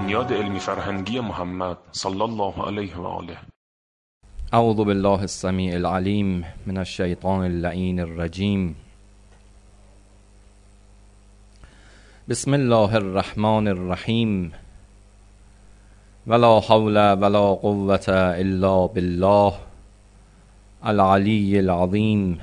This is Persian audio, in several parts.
بنیاد علمی فرهنگی محمد صلی الله علیه و آله. اعوذ بالله السمیع العلیم من الشیطان اللعین الرجیم. بسم الله الرحمن الرحیم. ولا حول ولا قوة الا بالله العلی العظیم.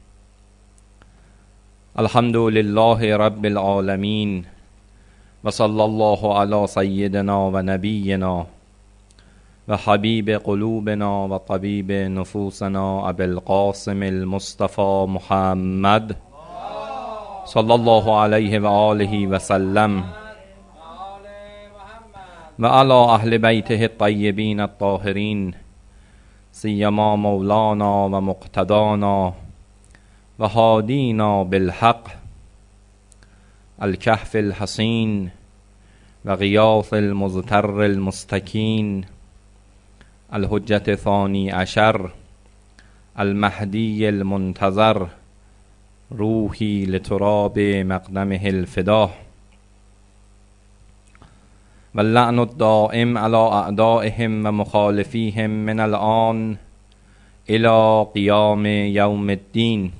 الحمد لله رب العالمین و صلی الله علی سیدنا و نبینا و حبیب قلوبنا و طبیب نفوسنا ابی القاسم المصطفى محمد صلی الله علیه و آله و سلم و علی اهل بیته الطیبین الطاهرین سیما مولانا و مقتدانا و هادینا بالحق الکهف الحصین و غیاث المضطر المستکین الحجة ثانی عشر المهدی المنتظر روحی لتراب مقدمه الفدا و اللعن الدائم علی اعدائهم و مخالفیهم من الآن الی قیام یوم الدین.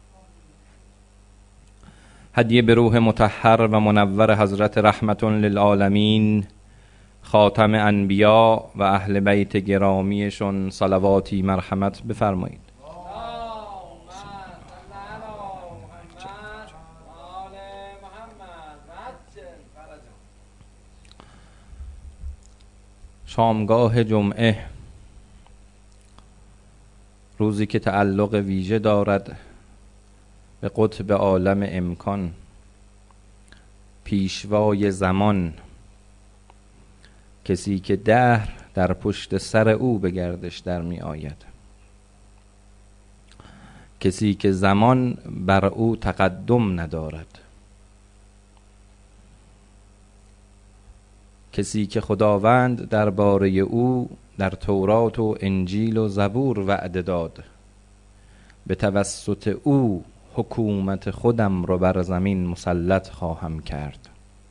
هدیه به روح مطهر و منور حضرت رحمت للعالمین خاتم انبیا و اهل بیت گرامیشون صلواتی مرحمت بفرمایید. شامگاه جمعه، روزی که تعلق ویژه دارد به قطب عالم امکان، پیشوای زمان، کسی که دهر در پشت سر او به گردش در می آید، کسی که زمان بر او تقدم ندارد، کسی که خداوند درباره او در تورات و انجیل و زبور وعده داد به توسط او حکومت خودم رو بر زمین مسلط خواهم کرد.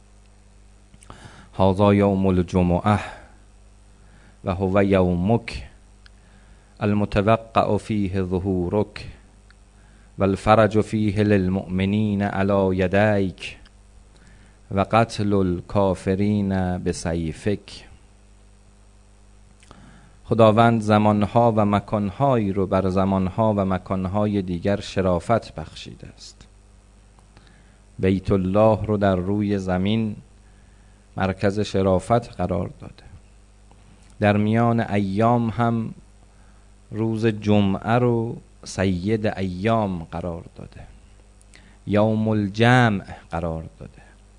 هذا یوم الجمعه و هو یومک المتوقع فیه ظهورک و الفرج فیه للمؤمنین علی یدیک و قتل الکافرین بسیفک. خداوند زمانها و مکانهایی رو بر زمانها و مکانهای دیگر شرافت بخشیده است. بیت الله رو در روی زمین مرکز شرافت قرار داده. در میان ایام هم روز جمعه رو سید ایام قرار داده، یوم الجمع قرار داده،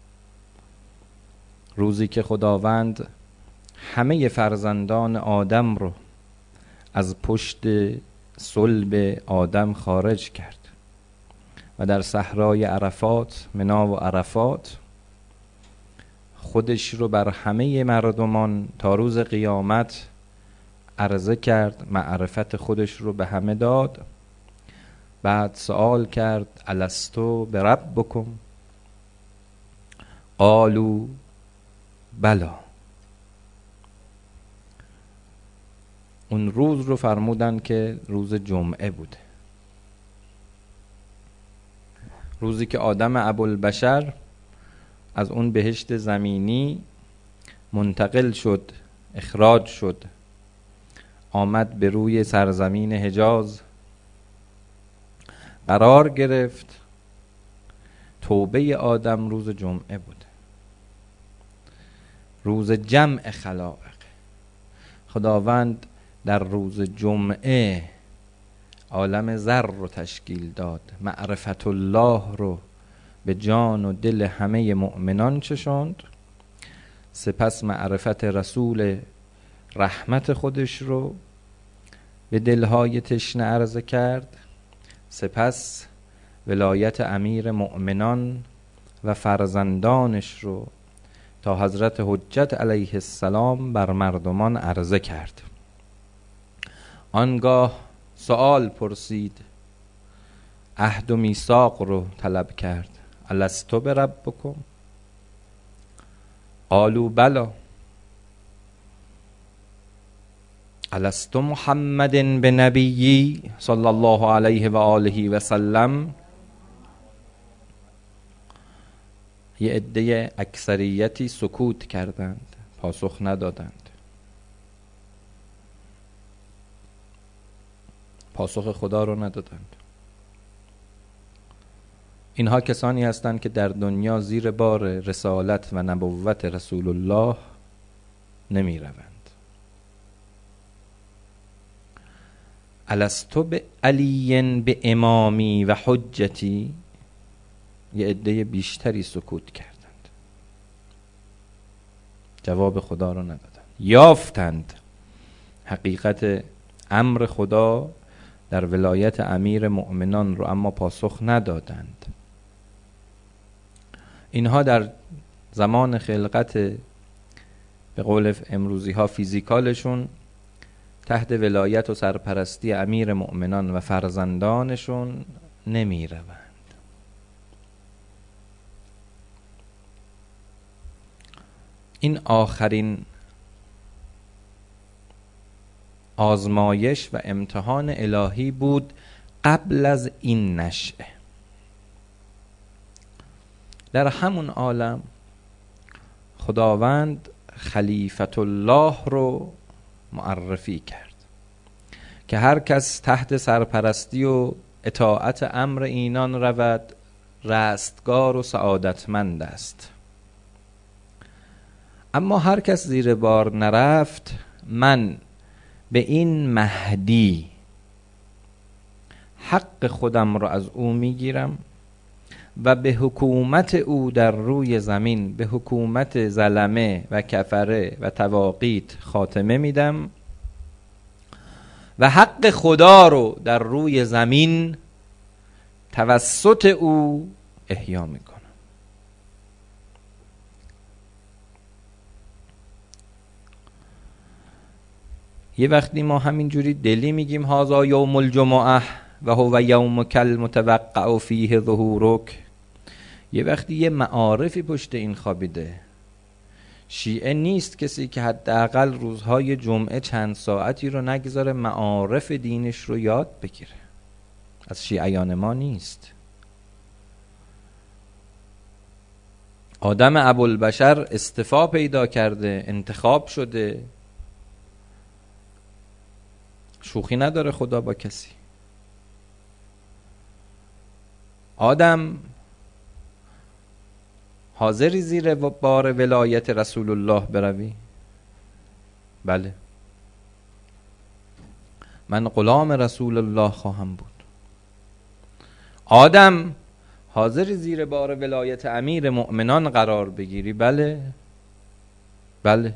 روزی که خداوند همه فرزندان آدم رو از پشت صلب آدم خارج کرد و در صحرای عرفات، منا و عرفات، خودش رو بر همه مردمان تا روز قیامت عرضه کرد، معرفت خودش رو به همه داد. بعد سوال کرد الستو بربکم قالوا بلا. اون روز رو فرمودن که روز جمعه بوده، روزی که آدم ابوالبشر از اون بهشت زمینی منتقل شد، اخراج شد، آمد به روی سرزمین حجاز قرار گرفت. توبه آدم روز جمعه بود، روز جمع خلائق. خداوند در روز جمعه عالم ذر رو تشکیل داد، معرفت الله رو به جان و دل همه مؤمنان چشاند، سپس معرفت رسول رحمت خودش رو به دلهای تشنه عرضه کرد، سپس ولایت امیر مؤمنان و فرزندانش رو تا حضرت حجت علیه السلام بر مردمان عرضه کرد. آنگاه سوال پرسید، عهد و میثاق رو طلب کرد. الستو بربکم قالوا بلا. الست محمد بنبیی صلی الله علیه و آله و سلم. یه عده اکثریتی سکوت کردند، پاسخ ندادند. پاسخ خدا رو ندادند. اینها کسانی هستند که در دنیا زیر بار رسالت و نبوت رسول الله نمی روند. الستو به علی به امامی و حجتی. یه عده بیشتری سکوت کردند، جواب خدا رو ندادند. یافتند حقیقت امر خدا در ولایت امیر مؤمنان رو، اما پاسخ ندادند. اینها در زمان خلقت به قول امروزی ها فیزیکالشون تحت ولایت و سرپرستی امیر مؤمنان و فرزندانشون نمی روند. این آخرین آزمایش و امتحان الهی بود قبل از این نشأه. در همون عالم خداوند خلیفت الله رو معرفی کرد که هر کس تحت سرپرستی و اطاعت امر اینان رود رستگار و سعادتمند است. اما هر کس زیر بار نرفت، من به این مهدی حق خودم را از او میگیرم و به حکومت او در روی زمین، به حکومت ظلمه و کفره و تواقیت خاتمه میدم و حق خدا رو در روی زمین توسط او احیا میکنم. یه وقتی ما همینجوری دلی میگیم هذا یوم الجمعه و هو یومک المتوقع فیه ظهورک، یه وقتی یه معارفی پشت این خوابیده. شیعه نیست کسی که حداقل روزهای جمعه چند ساعتی رو نگذاره معارف دینش رو یاد بگیره. از شیعیان ما نیست. آدم ابوالبشر استعفا پیدا کرده، انتخاب شده، شوخی نداره خدا با کسی. آدم حاضری زیر بار ولایت رسول الله بروی؟ بله، من غلام رسول الله خواهم بود. آدم حاضری زیر بار ولایت امیر مؤمنان قرار بگیری؟ بله بله.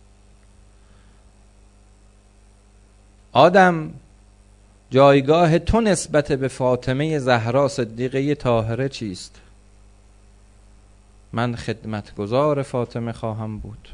آدم جایگاه تو نسبت به فاطمه زهرا صدیقه طاهره چیست؟ من خدمتگزار فاطمه خواهم بود.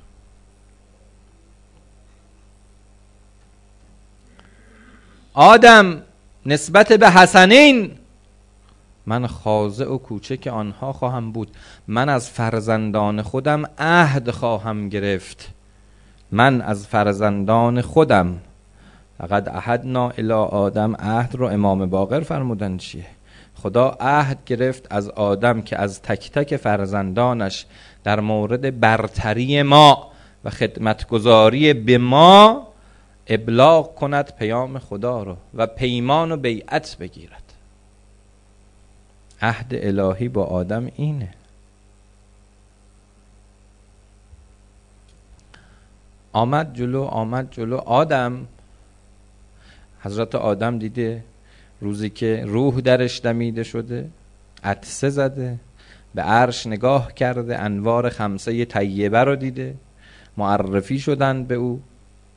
آدم نسبت به حسنین، من خاضع و کوچک آنها خواهم بود. من از فرزندان خودم عهد خواهم گرفت. من از فرزندان خودم، لقد عهدنا الی آدم، عهد رو امام باقر فرمودن چیه؟ خدا عهد گرفت از آدم که از تک تک فرزندانش در مورد برتری ما و خدمتگزاری به ما ابلاغ کند پیام خدا رو و پیمان و بیعت بگیرد. عهد الهی با آدم اینه. آمد جلو آدم. حضرت آدم دیده روزی که روح درش دمیده شده، عطسه زده، به عرش نگاه کرده، انوار خمسه طیبه رو دیده، معرفی شدن به او،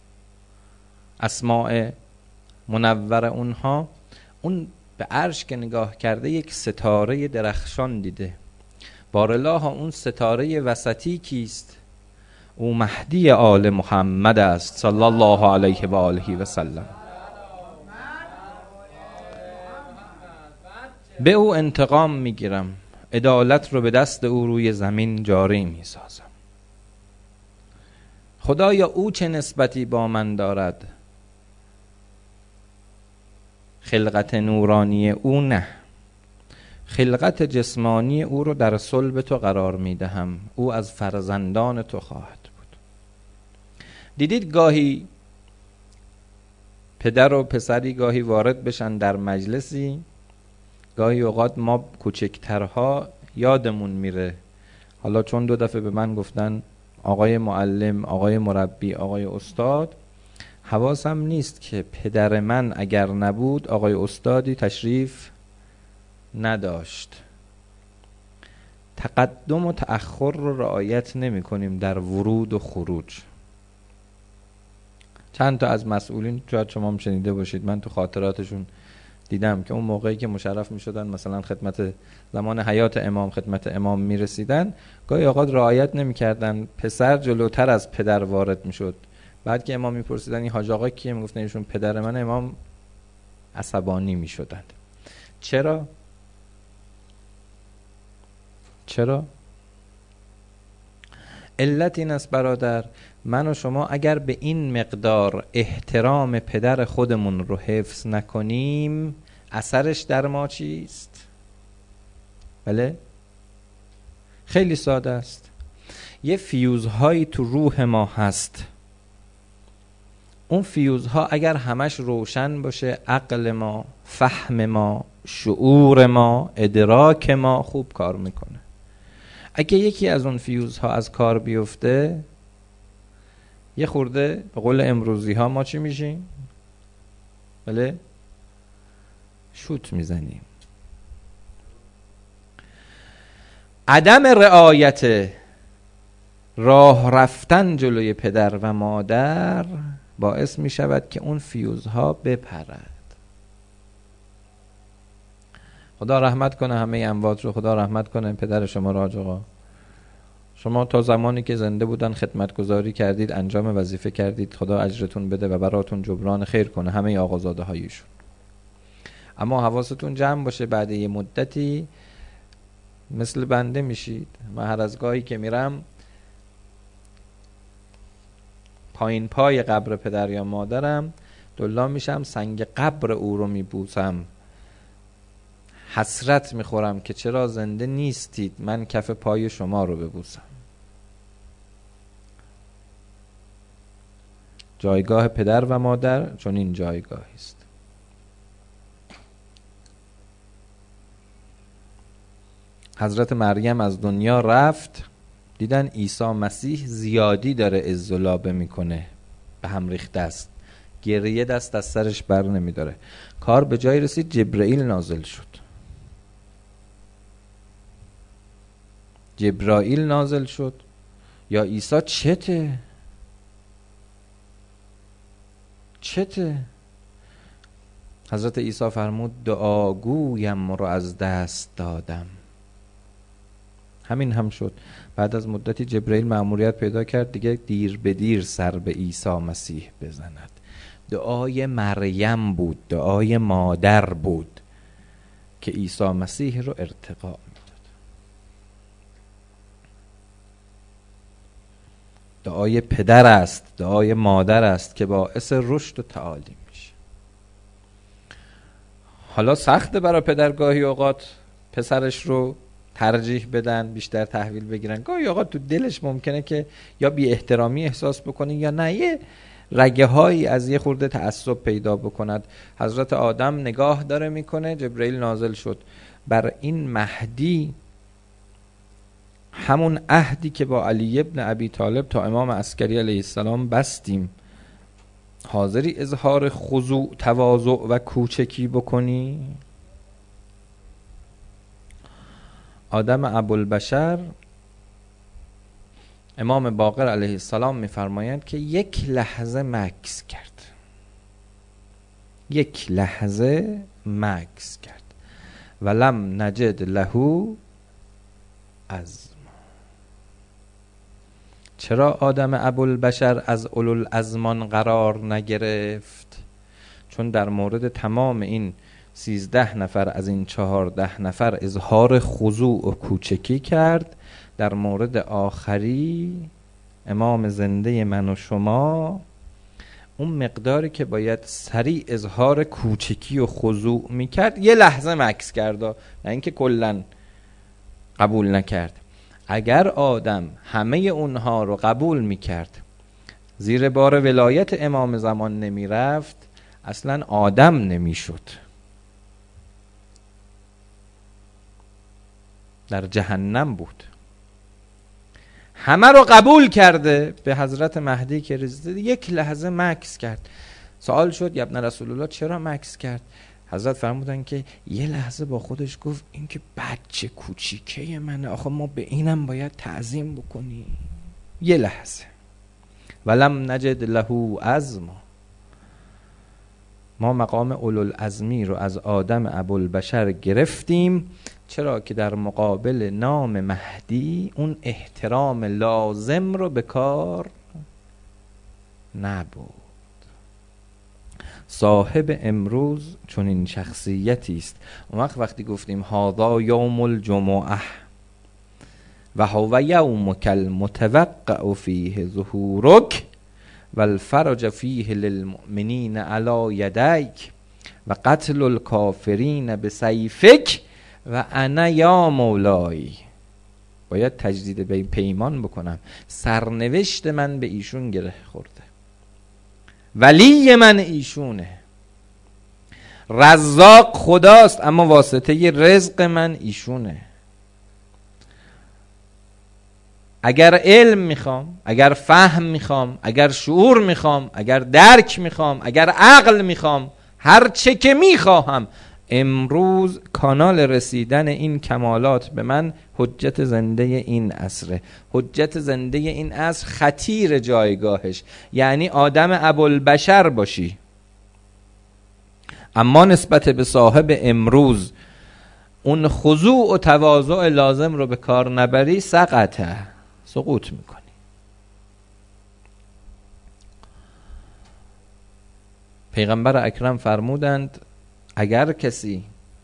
اسماء منور اونها. اون به عرش که نگاه کرده یک ستاره درخشان دیده. بارالله اون ستاره وسطی کیست؟ او مهدی آل محمد است صلی الله علیه و آله و سلم. به او انتقام میگیرم، عدالت رو به دست او روی زمین جاری میسازم. خدایا او چه نسبتی با من دارد؟ خلقت نورانی او نه، خلقت جسمانی او رو در صلب تو قرار میدهم، او از فرزندان تو خواهد بود. دیدید گاهی پدر و پسری گاهی وارد بشن در مجلسی، گاهی اوقات ما کوچکترها یادمون میره. حالا چون 2 دفعه به من گفتن آقای معلم، آقای مربی، آقای استاد، حواسم نیست که پدر من اگر نبود آقای استادی تشریف نداشت. تقدم و تأخر رو رعایت نمی کنیم در ورود و خروج. چند تا از مسئولین شاید شما هم شنیده باشید، من تو خاطراتشون دیدم که اون موقعی که مشرف می شدن مثلا خدمت زمان حیات امام خدمت امام می رسیدن، گاهی اوقات رعایت نمی کردن، پسر جلوتر از پدر وارد می شد. بعد که امام می پرسیدن این حاج آقا کیه، می گفتن ایشون پدر من، امام عصبانی می شدن. چرا؟ علت این است برادر، من و شما اگر به این مقدار احترام پدر خودمون رو حفظ نکنیم، اثرش در ما چیست؟ بله؟ خیلی ساده است. یه فیوزهایی تو روح ما هست، اون فیوزها اگر همش روشن باشه، عقل ما، فهم ما، شعور ما، ادراک ما خوب کار میکنه. اگه یکی از اون فیوزها از کار بیفته، یه خورده به قول امروزی ها ما چی میشیم؟ بله؟ شوت میزنیم. عدم رعایت راه رفتن جلوی پدر و مادر باعث می شود که اون فیوزها بپرد. خدا رحمت کنه همه اموات رو، خدا رحمت کنه پدر شما رو حاج آقا. شما تا زمانی که زنده بودن خدمتگزاری کردید، انجام وظیفه کردید، خدا اجرتون بده و براتون جبران خیر کنه همه آقازاده هاییشون. اما حواستون جمع باشه، بعد یه مدتی مثل بنده میشید. من هر از گاهی که میرم پایین پای قبر پدر یا مادرم دلا میشم، سنگ قبر او رو میبوسم، حسرت میخورم که چرا زنده نیستید من کف پای شما رو ببوسم. جایگاه پدر و مادر چون این جایگاهی است. حضرت مریم از دنیا رفت، دیدن عیسی مسیح زیادی داره عزلابه میکنه، به هم ریخته است، گریه دست از سرش بر نمیداره. کار به جای رسید جبرائیل نازل شد. جبرائیل نازل شد، یا عیسی چته؟ حضرت عیسی فرمود دعاگویم رو از دست دادم. همین هم شد. بعد از مدتی جبرائیل مأموریت پیدا کرد دیگه دیر به دیر سر به عیسی مسیح بزند. دعای مریم بود، دعای مادر بود که عیسی مسیح رو ارتقا میداد. دعای پدر است، دعای مادر است که باعث رشد و تعالی میشه. حالا سخته برای پدر گاهی اوقات پسرش رو ترجیح بدن، بیشتر تحویل بگیرن. گاهی اوقات تو دلش ممکنه که یا بی احترامی احساس بکنه یا نه، یه رگه هایی از یه خورده تعصب پیدا بکند. حضرت آدم نگاه داره میکنه، جبرائیل نازل شد بر این مهدی، همون عهدی که با علی ابن ابی طالب تا امام عسکری علیه السلام بستیم. حاضری اظهار خضوع، تواضع و کوچکی بکنی؟ آدم ابوالبشر امام باقر علیه السلام میفرمایند که یک لحظه مکث کرد، یک لحظه مکث کرد ولم نجد له عزم. چرا آدم ابوالبشر از اولوالازمان قرار نگرفت؟ چون در مورد تمام این 13 نفر از این 14 نفر اظهار خضوع و کوچکی کرد، در مورد آخری امام زنده من و شما اون مقداری که باید سریع اظهار کوچکی و خضوع میکرد یه لحظه مکث کرد، نه اینکه کلن قبول نکرد. اگر آدم همه اونها رو قبول میکرد، زیر بار ولایت امام زمان نمیرفت، اصلا آدم نمیشد، در جهنم بود. همه رو قبول کرده، به حضرت مهدی که رسید یک لحظه مکث کرد. سوال شد یا ابن رسول الله چرا مکث کرد؟ حضرت فرمودن که یه لحظه با خودش گفت این که بچه کوچیکه منه، آخه ما به اینم باید تعظیم بکنیم. یه لحظه. ولم نجد له عزما، ما مقام اولوالعزمی رو از آدم ابوالبشر گرفتیم، چرا که در مقابل نام مهدی اون احترام لازم رو به کار نبود. صاحب امروز چون این شخصیتی است. اون وقتی گفتیم هذا یوم الجمعه و هو یومک المتوقع فیه ظهورک و الفرج فیه للمؤمنین علی یدیک و قتل الکافرین بسیفک و انا یا مولای، باید تجدید پیمان بکنم، سرنوشت من به ایشون گره خورده، ولی من ایشونه، رزاق خداست اما واسطه رزق من ایشونه. اگر علم میخوام، اگر فهم میخوام، اگر شعور میخوام، اگر درک میخوام، اگر عقل میخوام، هر چه که میخواهم، امروز کانال رسیدن این کمالات به من حجت زنده این عصره. حجت زنده این عصر خطیر جایگاهش، یعنی آدم ابوالبشر باشی اما نسبت به صاحب امروز اون خضوع و تواضع لازم رو به کار نبری، سقوط میکنی. پیغمبر اکرم فرمودند اگر کسی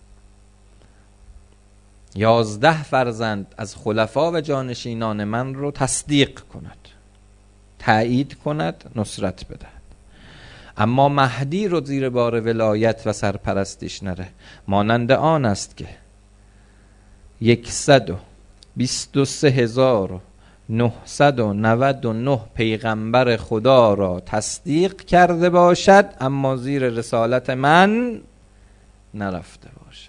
11 فرزند از خلفا و جانشینان من رو تصدیق کند، تایید کند، نصرت بدهد، اما مهدی رو زیر بار ولایت و سرپرستیش نره، مانند آن است که 123,999 پیغمبر خدا را تصدیق کرده باشد اما زیر رسالت من نرفته باشد.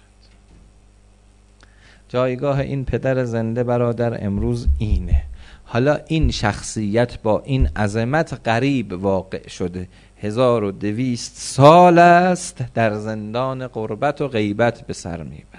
جایگاه این پدر زنده برادر امروز اینه. حالا این شخصیت با این عظمت قریب واقع شده، 1200 سال است در زندان غربت و غیبت به سر میبرد.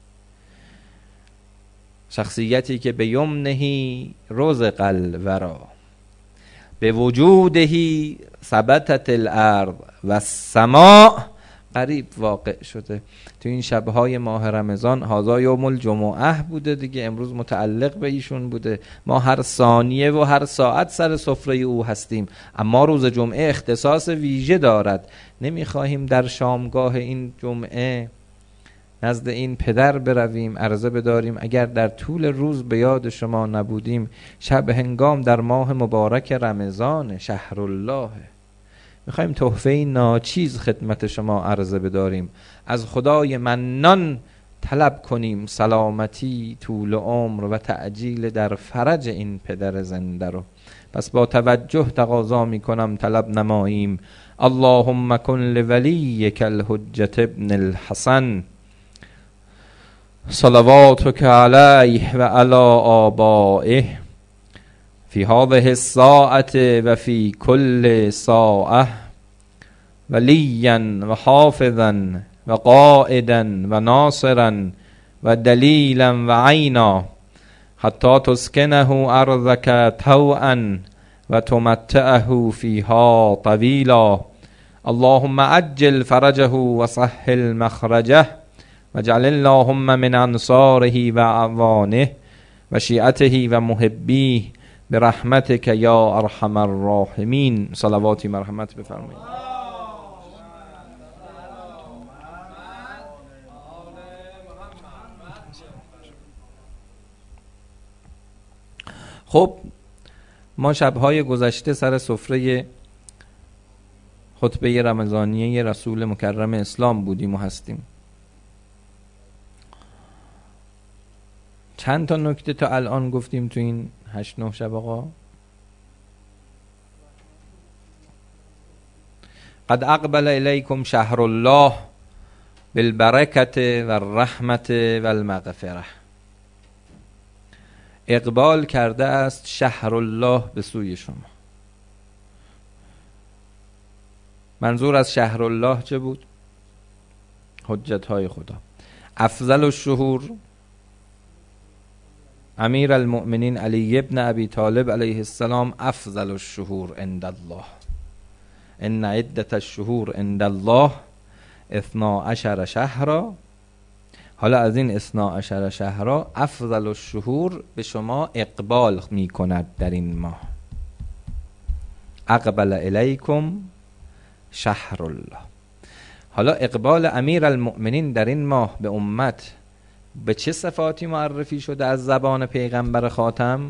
شخصیتی که به یمنهی رزق الورا، به وجودهی ثبتت الارض و السماء قریب واقع شده. تو این شبهای ماه رمضان هذا یوم الجمعه بوده دیگه، امروز متعلق به ایشون بوده. ما هر ثانیه و هر ساعت سر سفره او هستیم، اما روز جمعه اختصاص ویژه دارد. نمیخواهیم در شامگاه این جمعه نزد این پدر برویم، عرضه بداریم اگر در طول روز به یاد شما نبودیم، شب هنگام در ماه مبارک رمضان شهر الله میخوایم تحفه ناچیز خدمت شما عرضه بداریم، از خدای منان طلب کنیم سلامتی، طول عمر و تعجیل در فرج این پدر زنده رو. پس با توجه تقاضا میکنم طلب نماییم. اللهم کن لولیک الحجة ابن الحسن صلواتک علیه و علی آبائه فی هذه الساعة و فی کل ساعة ولیا و حافظا و قائدا و ناصرا و دلیلا و عینا حتی تسکنه ارضک طوعا و تمتعه فیها طویلا. اللهم عجل فرجه و سهل مخرجه واجعل اللهم من انصاره و اعوانه و شیعته و محبیه برحمتک یا ارحم الراحمین. صلواتی مرحمت بفرمایید. خب ما شبهای گذشته سر سفره خطبه رمضانیه رسول مکرم اسلام بودیم و هستیم. چند تا نکته تا الان گفتیم تو این 8-9 شب آقا؟ قد اقبل الیکم شهر الله بالبرکت و الرحمت و المغفره. اقبال کرده است شهر الله به سوی شما. منظور از شهر الله چه بود؟ حجت های خدا. افضل الشهور امیر المؤمنین علی ابن ابی طالب علیه السلام افضل الشهور عند الله ان عدة الشهور عند الله 12 شهرا. حالا از این 12 شهرا افضل الشهور به شما اقبال می کند در این ماه. اقبل الیکم شهر الله. حالا اقبال امیر المؤمنین در این ماه به امت به چه صفاتی معرفی شده از زبان پیغمبر خاتم؟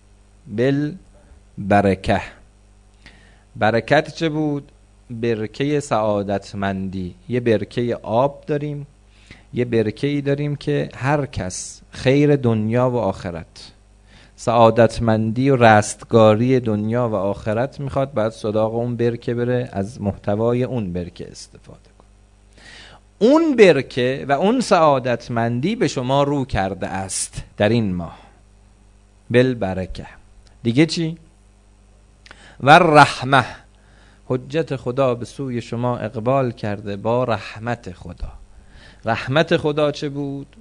بالبرکه. برکت چه بود؟ برکه سعادتمندی. یه برکه آب داریم، یه برکه‌ای داریم که هر کس خیر دنیا و آخرت، سعادتمندی و رستگاری دنیا و آخرت میخواد، بعد سراغ اون برکه بره، از محتوای اون برکه استفاده کنه. اون برکه و اون سعادتمندی به شما رو کرده است در این ماه بالبرکه. دیگه چی؟ و رحمه. حجت خدا به سوی شما اقبال کرده با رحمت خدا. رحمت خدا چه بود؟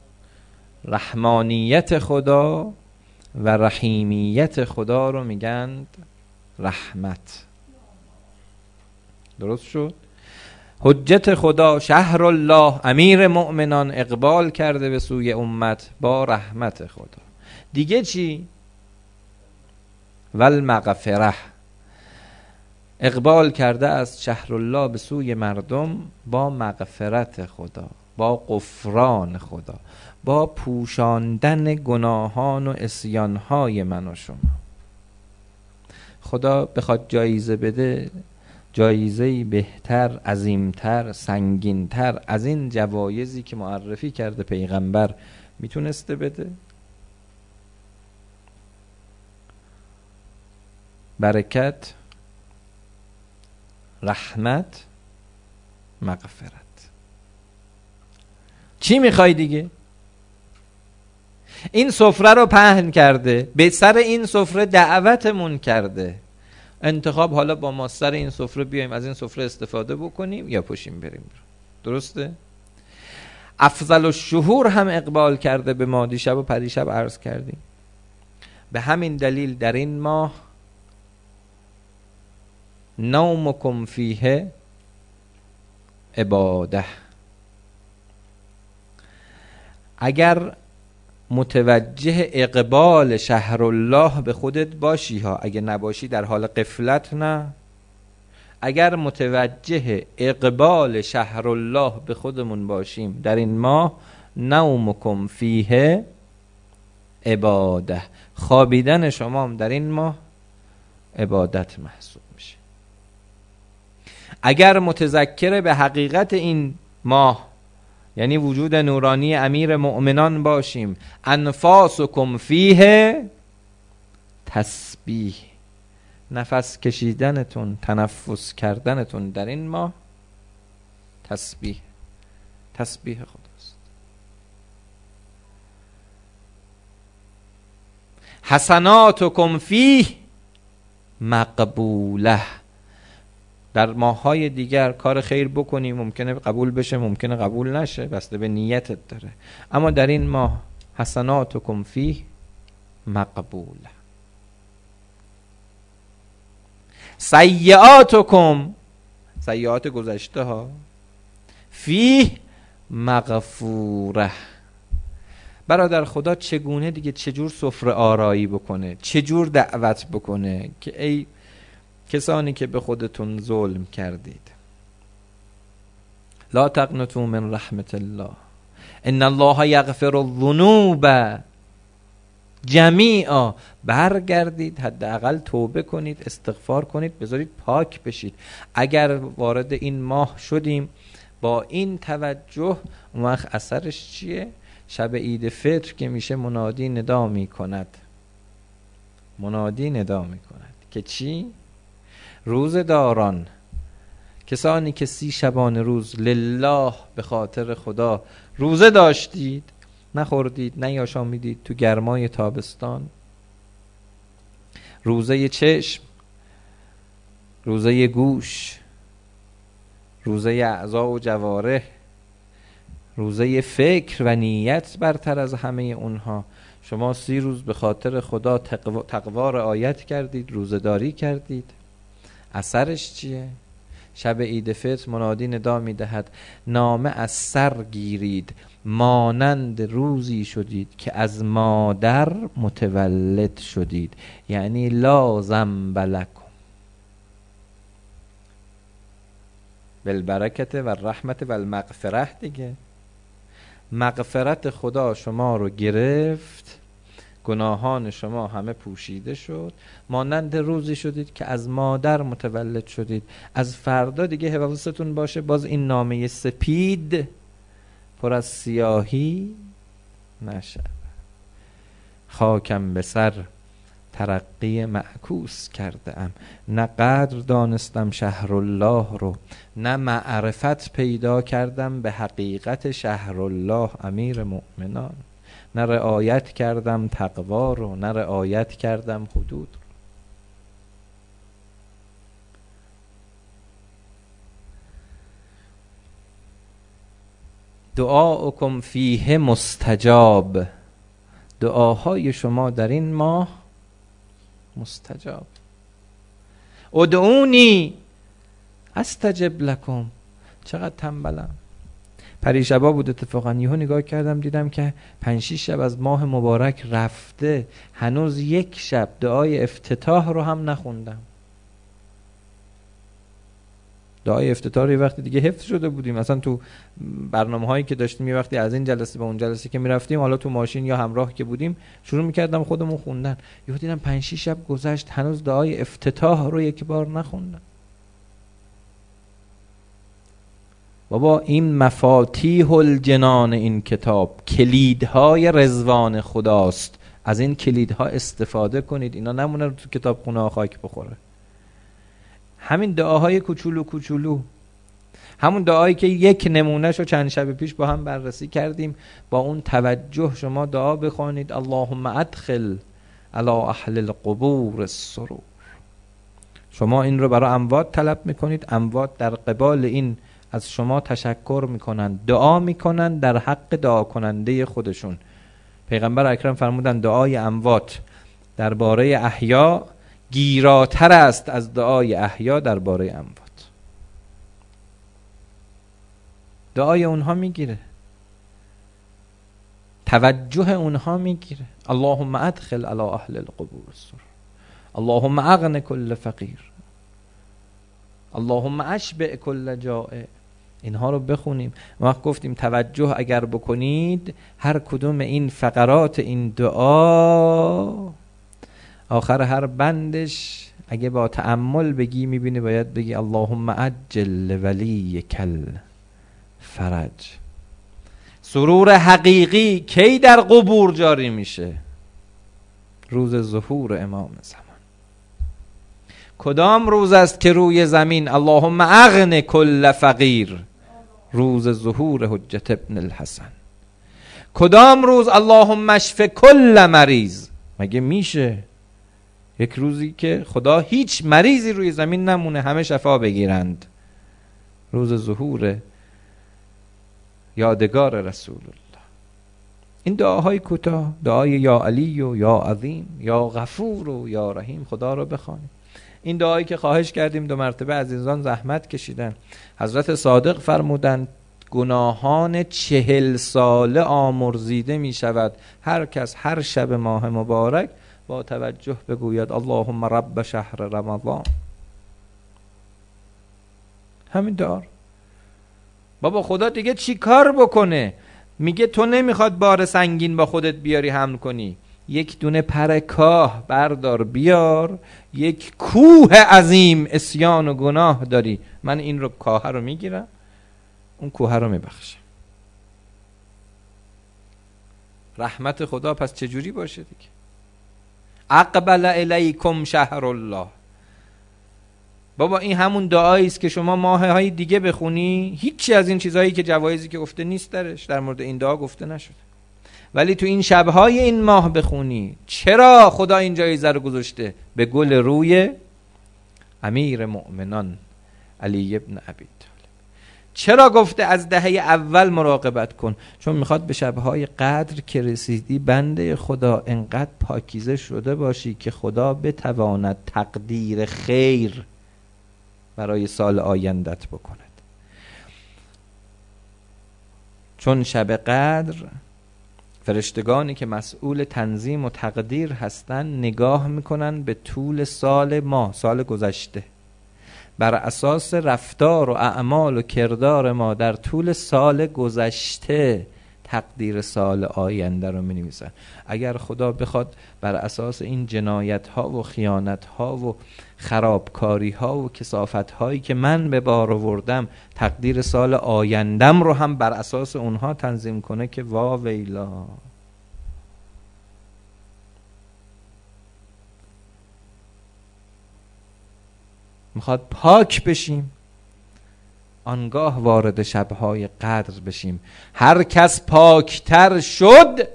رحمانیت خدا و رحیمیت خدا رو میگند رحمت. درست شد؟ حجت خدا شهر الله، امیر مؤمنان اقبال کرده به سوی امت با رحمت خدا. دیگه چی؟ والمغفره. اقبال کرده از شهر الله به سوی مردم با مغفرت خدا، با غفران خدا، با پوشاندن گناهان و عصیانهای من و شما. خدا بخواد جایزه بده، جایزه‌ای بهتر، عظیمتر، سنگینتر از این جوایزی که معرفی کرده پیغمبر میتونسته بده؟ برکت، رحمت، مغفرت. چی میخوای دیگه؟ این سفره رو پهن کرده، به سر این سفره دعوتمون کرده. انتخاب حالا با ما سر این سفره بیایم از این سفره استفاده بکنیم یا پشیم بریم. درسته؟ افضل الشهور هم اقبال کرده به ما. دیشب و پریشب عرض کردیم. به همین دلیل در این ماه نومکم فیه عباده. اگر متوجه اقبال شهر الله به خودت باشی ها، اگر نباشی در حال غفلت نه. اگر متوجه اقبال شهر الله به خودمون باشیم در این ماه، نومکم فیه عباده. خوابیدن شما هم در این ماه عبادت محسوب میشه. اگر متذکر به حقیقت این ماه، یعنی وجود نورانی امیر مؤمنان باشیم، انفاسکم فیه تسبیح. نفس کشیدنتون، تنفس کردنتون در این ماه تسبیح خداست. حسناتکم فیه مقبوله. در ماه‌های دیگر کار خیر بکنی، ممکنه قبول بشه، ممکنه قبول نشه، بسته به نیتت داره. اما در این ماه حسناتکم فیه مقبوله. سیئاتکم، سیئات گذشته ها، فیه مغفوره. برادر خدا چگونه دیگه، چجور سفره آرایی بکنه، چجور دعوت بکنه که ای کسانی که به خودتون ظلم کردید، لا تقنطوا من رحمت الله ان الله یغفر الذنوب جمیعا برگردید، حداقل توبه کنید، استغفار کنید، بذارید پاک بشید. اگر وارد این ماه شدیم با این توجه، اون وقت اثرش چیه؟ شب عید فطر که میشه منادی ندا میکند، منادی ندا میکند که چی؟ روزداران، کسانی که 30 شبانه روز لله به خاطر خدا روزه داشتید، نخوردید نیاشامیدید تو گرمای تابستان، روزه چشم، روزه گوش، روزه اعضا و جوارح، روزه فکر و نیت برتر از همه اونها. شما 30 روز به خاطر خدا تقوا رعایت کردید، روزه‌داری کردید، اثرش چیه؟ شب عید فطر منادی ندا می‌دهد نامه از سر گیرید، مانند روزی شدید که از مادر متولد شدید. یعنی لا ذنب لکم بالبرکت و الرحمت و المغفره. دیگه مغفرت خدا شما رو گرفت، گناهان شما همه پوشیده شد، مانند روزی شدید که از مادر متولد شدید. از فردا دیگه حواستون باشه باز این نامه سپید پر از سیاهی نشه. خاکم به سر ترقی معکوس کرده ام، نه قدر دانستم شهر الله رو، نه معرفت پیدا کردم به حقیقت شهر الله امیر مؤمنان، نه رعایت کردم تقوا رو، نه رعایت کردم حدود رو. دعاؤکم فیه مستجاب، دعاهای شما در این ماه مستجاب. ادعونی استجب لکم. چقدر تنبلم. پریشبا بود اتفاقا یهو نگاه کردم دیدم که 5-6 شب از ماه مبارک رفته، هنوز 1 شب دعای افتتاح رو هم نخوندم. دعای افتتاح یه وقتی دیگه حفظ شده بودیم، مثلا تو برنامه هایی که داشتیم یه وقتی از این جلسه به اون جلسه که میرفتیم، حالا تو ماشین یا همراه که بودیم شروع میکردم خودمون خوندن، یهو دیدم 5-6 شب گذشت هنوز دعای افتتاح رو 1 بار نخوندم. بابا این مفاتیح الجنان، این کتاب کلیدهای رضوان خداست، از این کلیدها استفاده کنید، اینا نمونه تو کتاب خونه ها خاک بخوره. همین دعاهای کوچولو کوچولو، همون دعایی که 1 نمونهشو چند شب پیش با هم بررسی کردیم، با اون توجه شما دعا بخوانید اللهم ادخل علی اهل القبور السرور. شما این رو برای اموات طلب میکنید، اموات در قبال این از شما تشکر میکنن، دعا میکنن در حق دعا کننده خودشون. پیغمبر اکرم فرمودن دعای اموات درباره احیا گیراتر است از دعای احیا درباره اموات. دعای اونها میگیره، توجه اونها میگیره. اللهم ادخل علی اهل القبور السرور، اللهم اغن کل فقیر، اللهم اشبع کل جائع. اینها رو بخونیم. ما گفتیم توجه اگر بکنید هر کدوم این فقرات این دعا آخر هر بندش اگه با تأمل بگی میبینی باید بگی اللهم عجل ولی کل فرج. سرور حقیقی کی در قبور جاری میشه؟ روز ظهور امام زمان. کدام روز است که روی زمین اللهم اغن کل فقیر؟ روز ظهور حجت ابن الحسن. کدام روز اللهم اشف کل مریض؟ مگه میشه یک روزی که خدا هیچ مریضی روی زمین نمونه همه شفا بگیرند؟ روز ظهور یادگار رسول الله. این دعاهای کوتاه، دعای یا علی و یا عظیم یا غفور و یا رحیم، خدا رو بخوانید. این دعایی که خواهش کردیم 2 مرتبه عزیزان زحمت کشیدن. حضرت صادق فرمودند گناهان 40 ساله آمرزیده می شود هر کس هر شب ماه مبارک با توجه بگوید اللهم رب شهر رمضان. همین دعا. بابا خدا دیگه چی کار بکنه؟ میگه تو نمیخواد بار سنگین با خودت بیاری حمل کنی، یک دونه پر کاه بردار بیار، یک کوه عظیم اسیان و گناه داری، من این رو کاه رو میگیرم، اون کوه رو میبخشم. رحمت خدا پس چجوری باشه دیگه؟ اقبل الیکم شهر الله. بابا این همون دعایی است که شما ماه‌های دیگه بخونی، هیچی از این چیزهایی که جوایزی که گفته نیست درش، در مورد این دعا گفته نشده، ولی تو این شب‌های این ماه بخونی. چرا خدا این جایزه رو گذاشته؟ به گل روی امیر مؤمنان علی ابن ابی طالب. چرا گفته از دهه اول مراقبت کن؟ چون میخواد به شب‌های قدر که رسیدی بنده خدا انقدر پاکیزه شده باشی که خدا بتواند تقدیر خیر برای سال آیندت بکند. چون شب قدر فرشتگانی که مسئول تنظیم و تقدیر هستن نگاه میکنن به طول سال ما، سال گذشته، بر اساس رفتار و اعمال و کردار ما در طول سال گذشته تقدیر سال آینده رو می‌نویسن. اگر خدا بخواد بر اساس این جنایت ها و خیانت ها و خرابکاری ها و کثافت هایی که من به بار آوردم تقدیر سال آیندم رو هم بر اساس اونها تنظیم کنه که وا ویلا. میخواد پاک بشیم، آنگاه وارد شبهای قدر بشیم. هر کس پاکتر شد،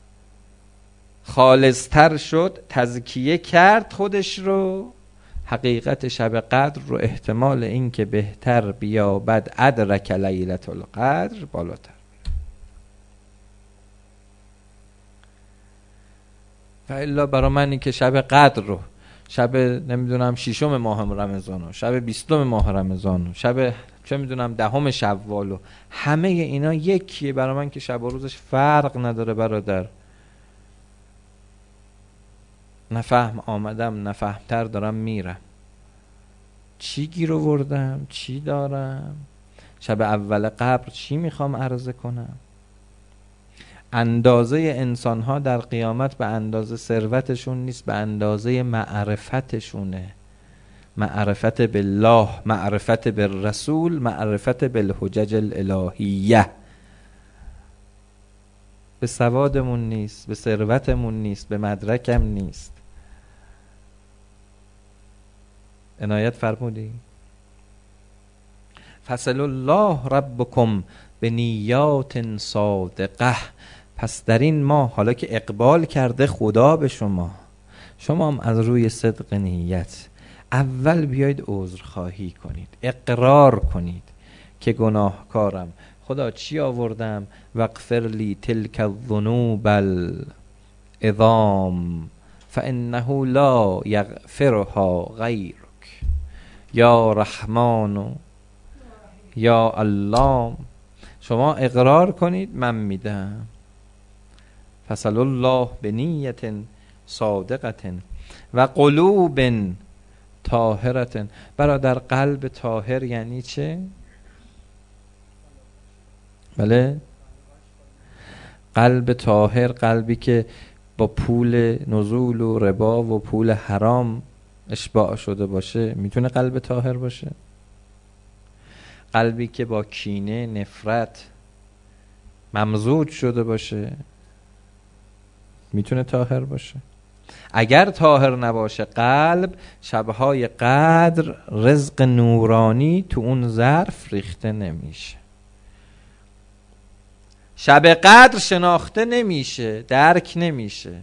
خالصتر شد، تزکیه کرد خودش رو، حقیقت شب قدر رو، احتمال این که بهتر بیابد ادرک لیلة القدر بالاتر. و الا برای منی که شب قدر رو، شب نمیدونم 6 ماه رمضان و شب 20 ماه رمضان و شب چه میدونم 10 شوال و همه اینا یکیه برای من که شب و روزش فرق نداره برادر. نفهم آمدم، نفهمتر دارم میرم. چی گیر آوردم، چی دارم، شب اول قبر چی میخوام عرضه کنم. اندازه انسان ها در قیامت به اندازه ثروتشون نیست، به اندازه معرفتشونه. معرفت بالله، معرفت بالرسول، معرفت بالحجج الالهیه. به سوادمون نیست، به ثروتمون نیست، به مدرکم نیست. عنایت فرمودی؟ فصل الله ربکم به نیات صادقه. پس در این ماه حالا که اقبال کرده خدا به شما، شما هم از روی صدق نیت اول بیایید عذرخواهی کنید، اقرار کنید که گناهکارم، خدا چی آوردم، واغفر لی تلک الذنوب العظام فانه لا یغفرها غیرک یا رحمان یا الله. شما اقرار کنید من میدم. فصل الله به نیت صادقت و قلوب طاهرت. برادر قلب طاهر یعنی چه؟ بله، قلب طاهر قلبی که با پول نزول و ربا و پول حرام اشباع شده باشه میتونه قلب طاهر باشه؟ قلبی که با کینه، نفرت ممزوج شده باشه میتونه طاهر باشه؟ اگر طاهر نباشه قلب، شبهای قدر رزق نورانی تو اون ظرف ریخته نمیشه. شب قدر شناخته نمیشه، درک نمیشه.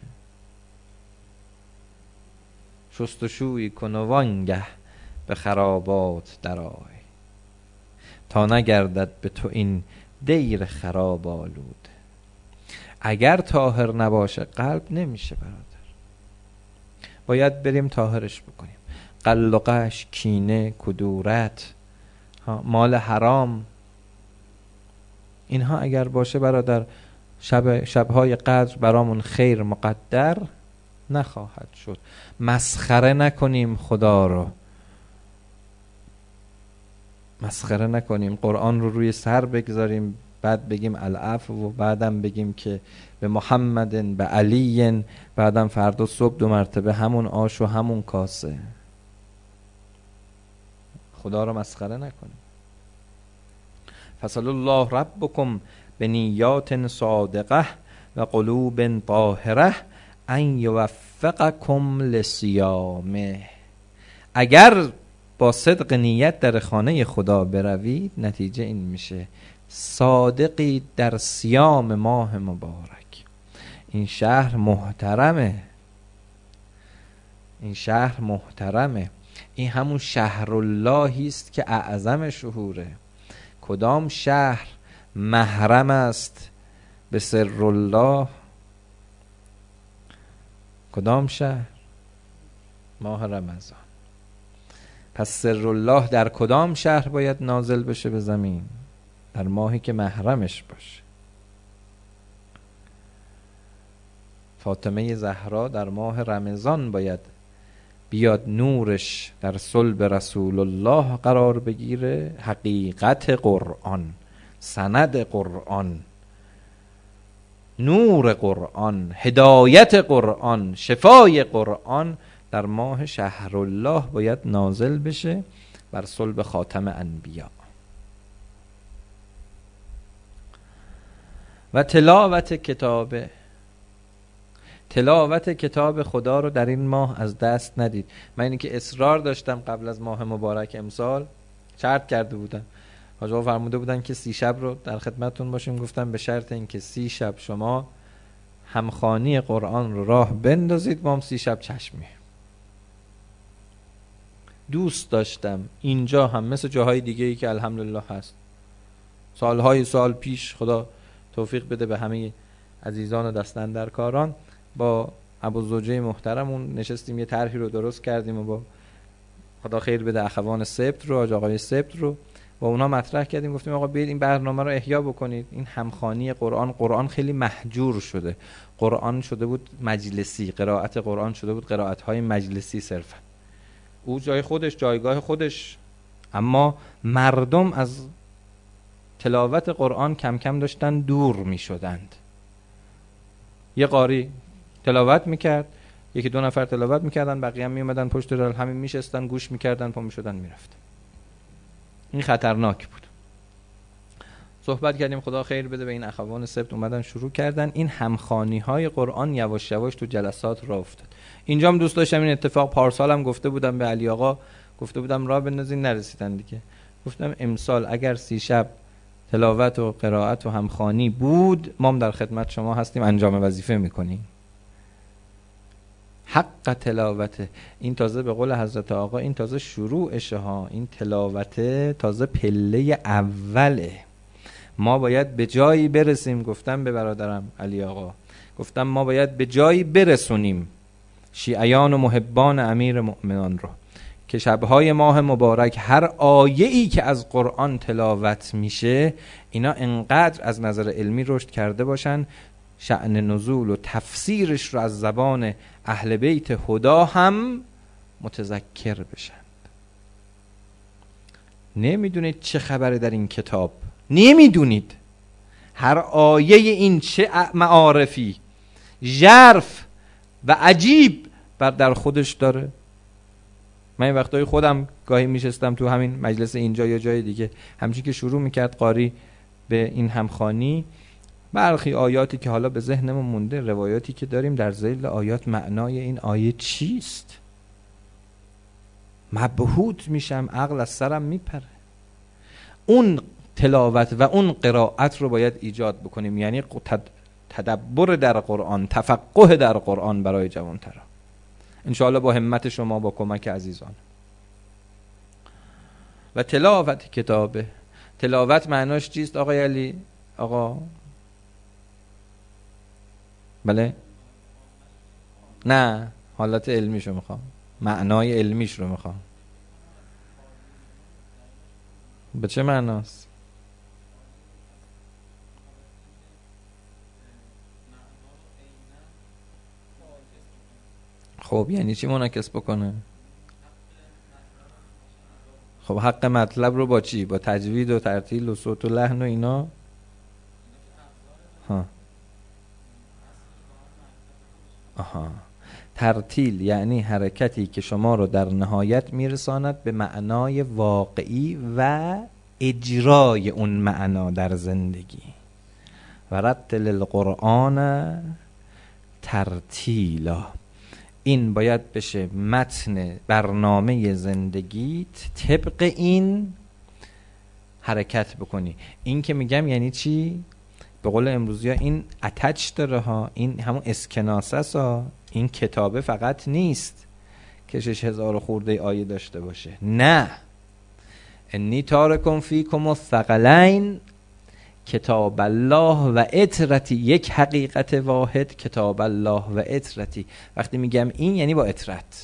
شستشویی کن و وانگه به خرابات درآی، تا نگردد به تو این دیر خراب آلود. اگر طاهر نباشه قلب نمیشه برادر. باید بریم طاهرش بکنیم. قلقش، کینه، کدورت، مال حرام، اینها اگر باشه برادر شبهای قدر برامون خیر مقدر نخواهد شد. مسخره نکنیم خدا رو، مسخره نکنیم، قرآن رو روی سر بگذاریم بعد بگیم العفو و بعدم بگیم که به محمد به علی، بعدم فردا صبح 2 مرتبه همون آش و همون کاسه. خدا رو مسخره نکنیم. فصل الله ربکم به نیات صادقه و قلوب طاهره ان یوفقکم لصیامه. اگر با صدق نیت در خانه خدا بروید، نتیجه این میشه صادقی در صیام ماه مبارک. این شهر محترمه، این شهر محترمه. این همون شهر اللهی است که اعظم شهوره. کدام شهر محرم است به سر الله؟ کدام شهر؟ ماه رمضان. پس سر الله در کدام شهر باید نازل بشه به زمین؟ در ماهی که محرمش باشه. فاطمه زهرا در ماه رمضان باید بیاد نورش در صلب رسول الله قرار بگیره. حقیقت قرآن، سند قرآن، نور قرآن، هدایت قرآن، شفای قرآن در ماه شهر الله باید نازل بشه بر صلب خاتم انبیا. و تلاوت کتاب خدا رو در این ماه از دست ندید. من اینی که اصرار داشتم قبل از ماه مبارک امسال، شرط کرده بودم، حاج آقا فرموده بودن که 30 شب رو در خدمتتون باشیم. گفتم به شرط این که 30 شب شما همخوانی قرآن رو راه بندازید، ما هم 30 شب چشمی. دوست داشتم اینجا هم مثل جاهای دیگه ای که الحمدلله هست، سالهای سال پیش، خدا توفیق بده به همه عزیزان و دست اندرکاران، با ابوزوجه محترمون نشستیم یه طرحی رو درست کردیم و با خدا خیر بده اخوان سبت رو، آقای سبت رو، با اونا مطرح کردیم. گفتیم آقا بیاید این برنامه رو احیا بکنید. این همخوانی قرآن خیلی محجور شده. قرآن شده بود مجلسی، قرائت قرآن شده بود قرائت‌های مجلسی صرفا. او جای خودش، جایگاه خودش، اما مردم از تلاوت قرآن کم کم داشتن دور می شدند. یه قاری تلاوت میکرد، 1-2 نفر تلاوت میکردن، بقیه هم میومدن پشت رال همین میشستن گوش میکردن، پا میشدن میرفتن. این خطرناک بود. صحبت کردیم، خدا خیر بده به این اخوان سبت اومدن شروع کردن این همخوانی های قرآن یواش یواش تو جلسات راه افتاد. اینجا هم دوست داشتم این اتفاق، پارسال هم گفته بودم به علی آقا، گفته بودم راه بندازین، نرسیدن دیگه. گفتم امسال اگر 30 شب تلاوت و قرائت و همخوانی بود، ما هم در خدمت شما هستیم، انجام وظیفه میکنیم. حق تلاوته. این تازه به قول حضرت آقا این تازه شروعشه ها. این تلاوته تازه پله اوله. ما باید به جایی برسیم. گفتم به برادرم علی آقا، گفتم ما باید به جایی برسونیم شیعیان و محبان امیر مؤمنان رو که شبهای ماه مبارک هر آیه‌ای که از قرآن تلاوت میشه اینا انقدر از نظر علمی رشد کرده باشن شأن نزول و تفسیرش رو از زبان اهل بیت هدا هم متذکر بشن. نمیدونید چه خبره در این کتاب، نمیدونید هر آیه این چه معارفی ژرف و عجیب در خودش داره. من این وقتای خودم گاهی میشستم تو همین مجلس اینجا یا جای دیگه، همچین که شروع میکرد قاری به این همخوانی، برخی آیاتی که حالا به ذهنمون مونده، روایاتی که داریم در ذیل آیات، معنای این آیه چیست؟ مبهوت میشم، عقل از سرم میپره. اون تلاوت و اون قرائت رو باید ایجاد بکنیم، یعنی تدبر در قرآن، تفقه در قرآن برای جوانترا، انشاءالله با همت شما، با کمک عزیزان. و تلاوت کتابه. تلاوت معناش چیست آقای علی آقا؟ بله؟ نه، حالت علمیشو میخوام، معنای علمیش رو میخوام. به چه معناست؟ خب یعنی چی منعکس بکنه؟ خب حق مطلب رو با چی؟ با تجوید و ترتیل و صوت و لحن و اینا؟ ترتیل یعنی حرکتی که شما رو در نهایت میرساند به معنای واقعی و اجرای اون معنا در زندگی. و رتل القرآن ترتیلا، این باید بشه متن برنامه زندگیت، طبق این حرکت بکنی. این که میگم یعنی چی؟ به قول امروزی ها این اتچ داره ها، این همون اسکناسه است ها. این کتابه فقط نیست که 6000 خورده آیه داشته باشه، نه. انی تارکم فیکم الثقلین کتاب الله و اطرتی، یک حقیقت واحد، کتاب الله و اطرتی. وقتی میگم این یعنی با اطرت،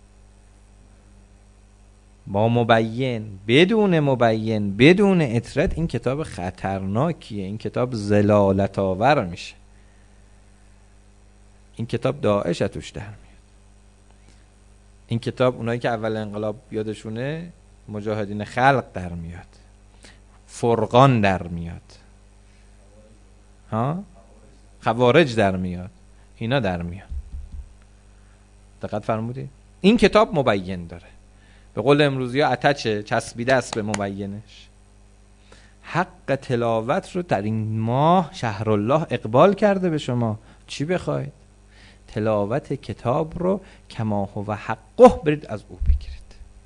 با مبین. بدون مبین، بدون اطرت این کتاب خطرناکیه، این کتاب ضلالت آور میشه، این کتاب داعش توش در میاد. این کتاب اونایی که اول انقلاب یادشونه مجاهدین خلق در میاد، فرقان در میاد، خوارج در میاد، اینا در میاد. دقت فرمودید؟ این کتاب مبین داره، به قول امروزی ها اتچه، چسبیده است به مبینش. حق تلاوت رو در این ماه شهر الله اقبال کرده به شما، چی بخواید؟ تلاوت کتاب رو کما هو حقه برید از او بگیرید.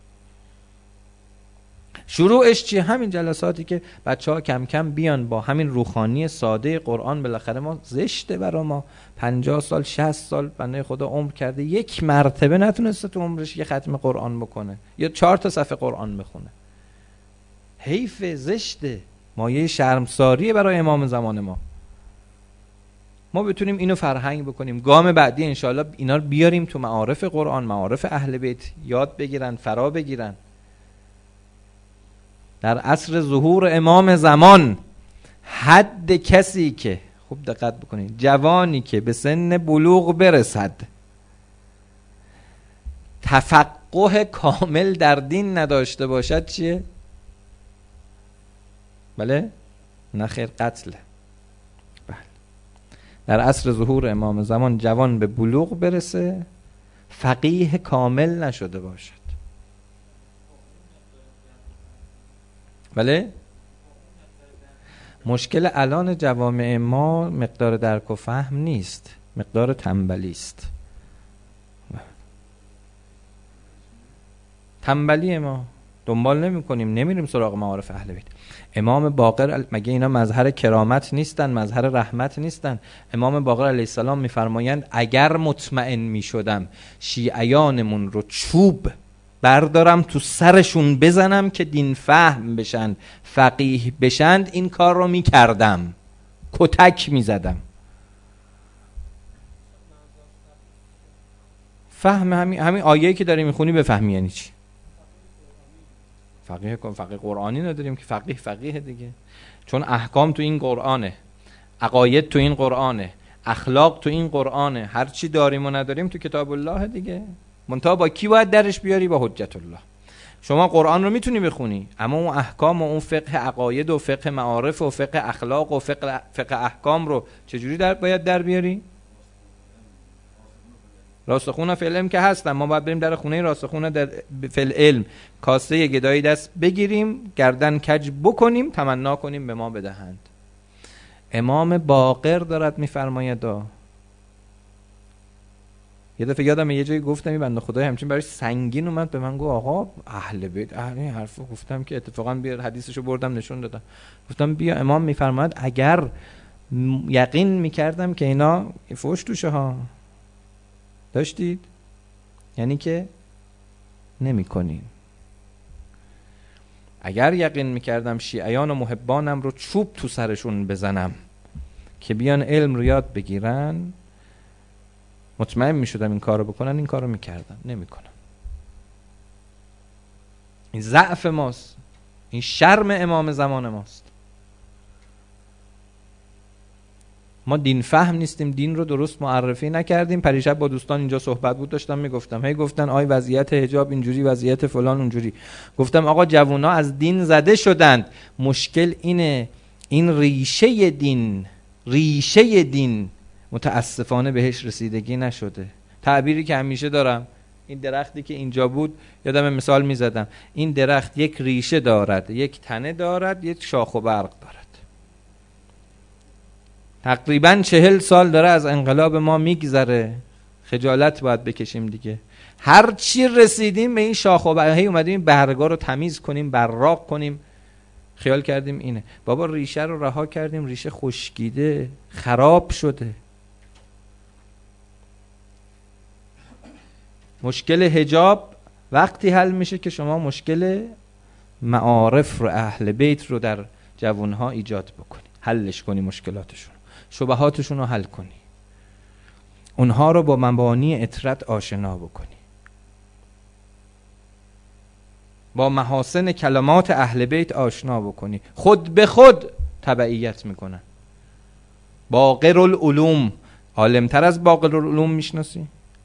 شروعش چیه؟ همین جلساتی که بچه ها کم کم بیان با همین روحانی ساده قرآن. بالاخره ما زشته برا ما 50 سال 60 سال بنده خدا عمر کرده، یک مرتبه نتونسته تو عمرش یه ختم قرآن بکنه یا 4 تا صفحه قرآن بخونه. حیف، زشته، مایه شرمساریه برای امام زمان ما. ما بتونیم اینو فرهنگ بکنیم، گام بعدی انشاءالله اینا رو بیاریم تو معارف قرآن، معارف اهل بیت یاد بگیرن، فرا بگیرن. در عصر ظهور امام زمان حد کسی که، خوب دقت بکنید، جوانی که به سن بلوغ برسد تفقه کامل در دین نداشته باشد چیه؟ بله؟ نه خیر، قتله. بله. در عصر ظهور امام زمان جوان به بلوغ برسه، فقیه کامل نشده باشد. بله؟ مشکل الان جوامع ما مقدار درک و فهم نیست، مقدار تنبلی است. تنبلی ما دنبال نمی کنیم، نمیریم سراغ معارف اهل بیت. امام باقر مگه اینا مظهر کرامت نیستن، مظهر رحمت نیستن؟ امام باقر علیه السلام میفرمایند اگر مطمئن میشدم شیعیانمون رو چوب بردارم تو سرشون بزنم که دین فهم بشن، فقیه بشند، این کار رو میکردم، کتک میزدم. فهم همین آیه‌ای که داری میخونی بفهمی یعنی چی. فقیه قرآنی نداریم که فقیه دیگه، چون احکام تو این قرآنه، عقاید تو این قرآنه، اخلاق تو این قرآنه، هر چی داریم و نداریم تو کتاب الله دیگه. منتها با کی باید درش بیاری؟ با حجت الله. شما قرآن رو میتونی بخونی، اما اون احکام و اون فقه عقاید و فقه معارف و فقه اخلاق و فقه احکام رو چجوری باید در بیاری؟ راسخون فی العلم که هستن، ما باید بریم در خونه راسخون در فی العلم، کاسه گدایی دست بگیریم، گردن کج بکنیم، تمنا کنیم به ما بدهند. امام باقر دارد میفرماید. یه دفعه یادم یه جایی گفتم این بنده خدای همچین براش سنگین اومد به من گفت آقا اهل بیت این حرفو گفتم که اتفاقا بیا حدیثشو بردم نشون دادم، گفتم بیا امام میفرماید اگر یقین میکردم که اینا فوش توشه ها داشتید، یعنی که نمیکنین. اگر یقین میکردم شیعیان و محبانم رو چوب تو سرشون بزنم که بیان علم رو یاد بگیرن، مطمئن میشدم این کارو بکنن، این کارو میکردن، نمیکنن. این ضعف ماست، این شرم امام زمان ماست. ما دین فهم نیستیم، دین رو درست معرفی نکردیم. پریشب با دوستان اینجا صحبت بود، داشتم میگفتم، هی گفتن آی وضعیت حجاب اینجوری، وضعیت فلان اونجوری. گفتم آقا جوونا از دین زده شدند، مشکل اینه این ریشه دین متاسفانه بهش رسیدگی نشده. تعبیری که همیشه دارم، این درختی که اینجا بود، یادم مثال میزدم، این درخت یک ریشه دارد، یک تنه دارد، یک شاخ و برگ دارد. تقریبا 40 سال داره از انقلاب ما میگذره، خجالت باید بکشیم دیگه. هر چی رسیدیم به این شاخ و برگ، اومدیم این برگا رو تمیز کنیم، براق کنیم، خیال کردیم اینه. بابا ریشه رو رها کردیم، ریشه خشکیده، خراب شده. مشکل حجاب وقتی حل میشه که شما مشکل معارف رو، اهل بیت رو در جوانها ایجاد بکنی، حلش کنی، مشکلاتشون، شبهاتشون رو حل کنی، اونها رو با مبانی عترت آشنا بکنی، با محاسن کلمات اهل بیت آشنا بکنی. خود به خود تبعیت میکنن. باقر العلوم، عالمتر از باقر العلوم میشناسی؟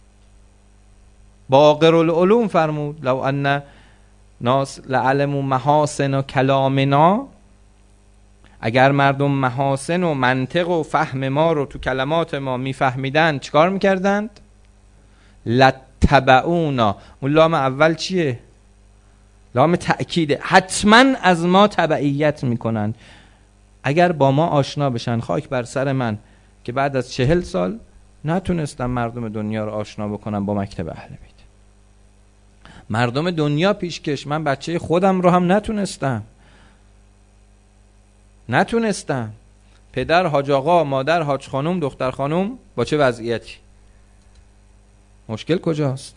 باقر العلوم فرمود لو ان ناس لعلموا محاسن کلامنا، اگر مردم محاسن و منطق و فهم ما رو تو کلمات ما میفهمیدن چیکار میکردند؟ لتبعونا. اون لام اول چیه؟ لام تأکیده، حتما از ما تبعیت میکنن. اگر با ما آشنا بشن، خاک بر سر من که بعد از 40 سال نتونستم مردم دنیا رو آشنا بکنم با مکتب اهل بیت. مردم دنیا پیشکش، من بچه خودم رو هم نتونستم. پدر حاج آقا، مادر حاج خانم، دختر خانم با چه وضعیتی؟ مشکل کجاست؟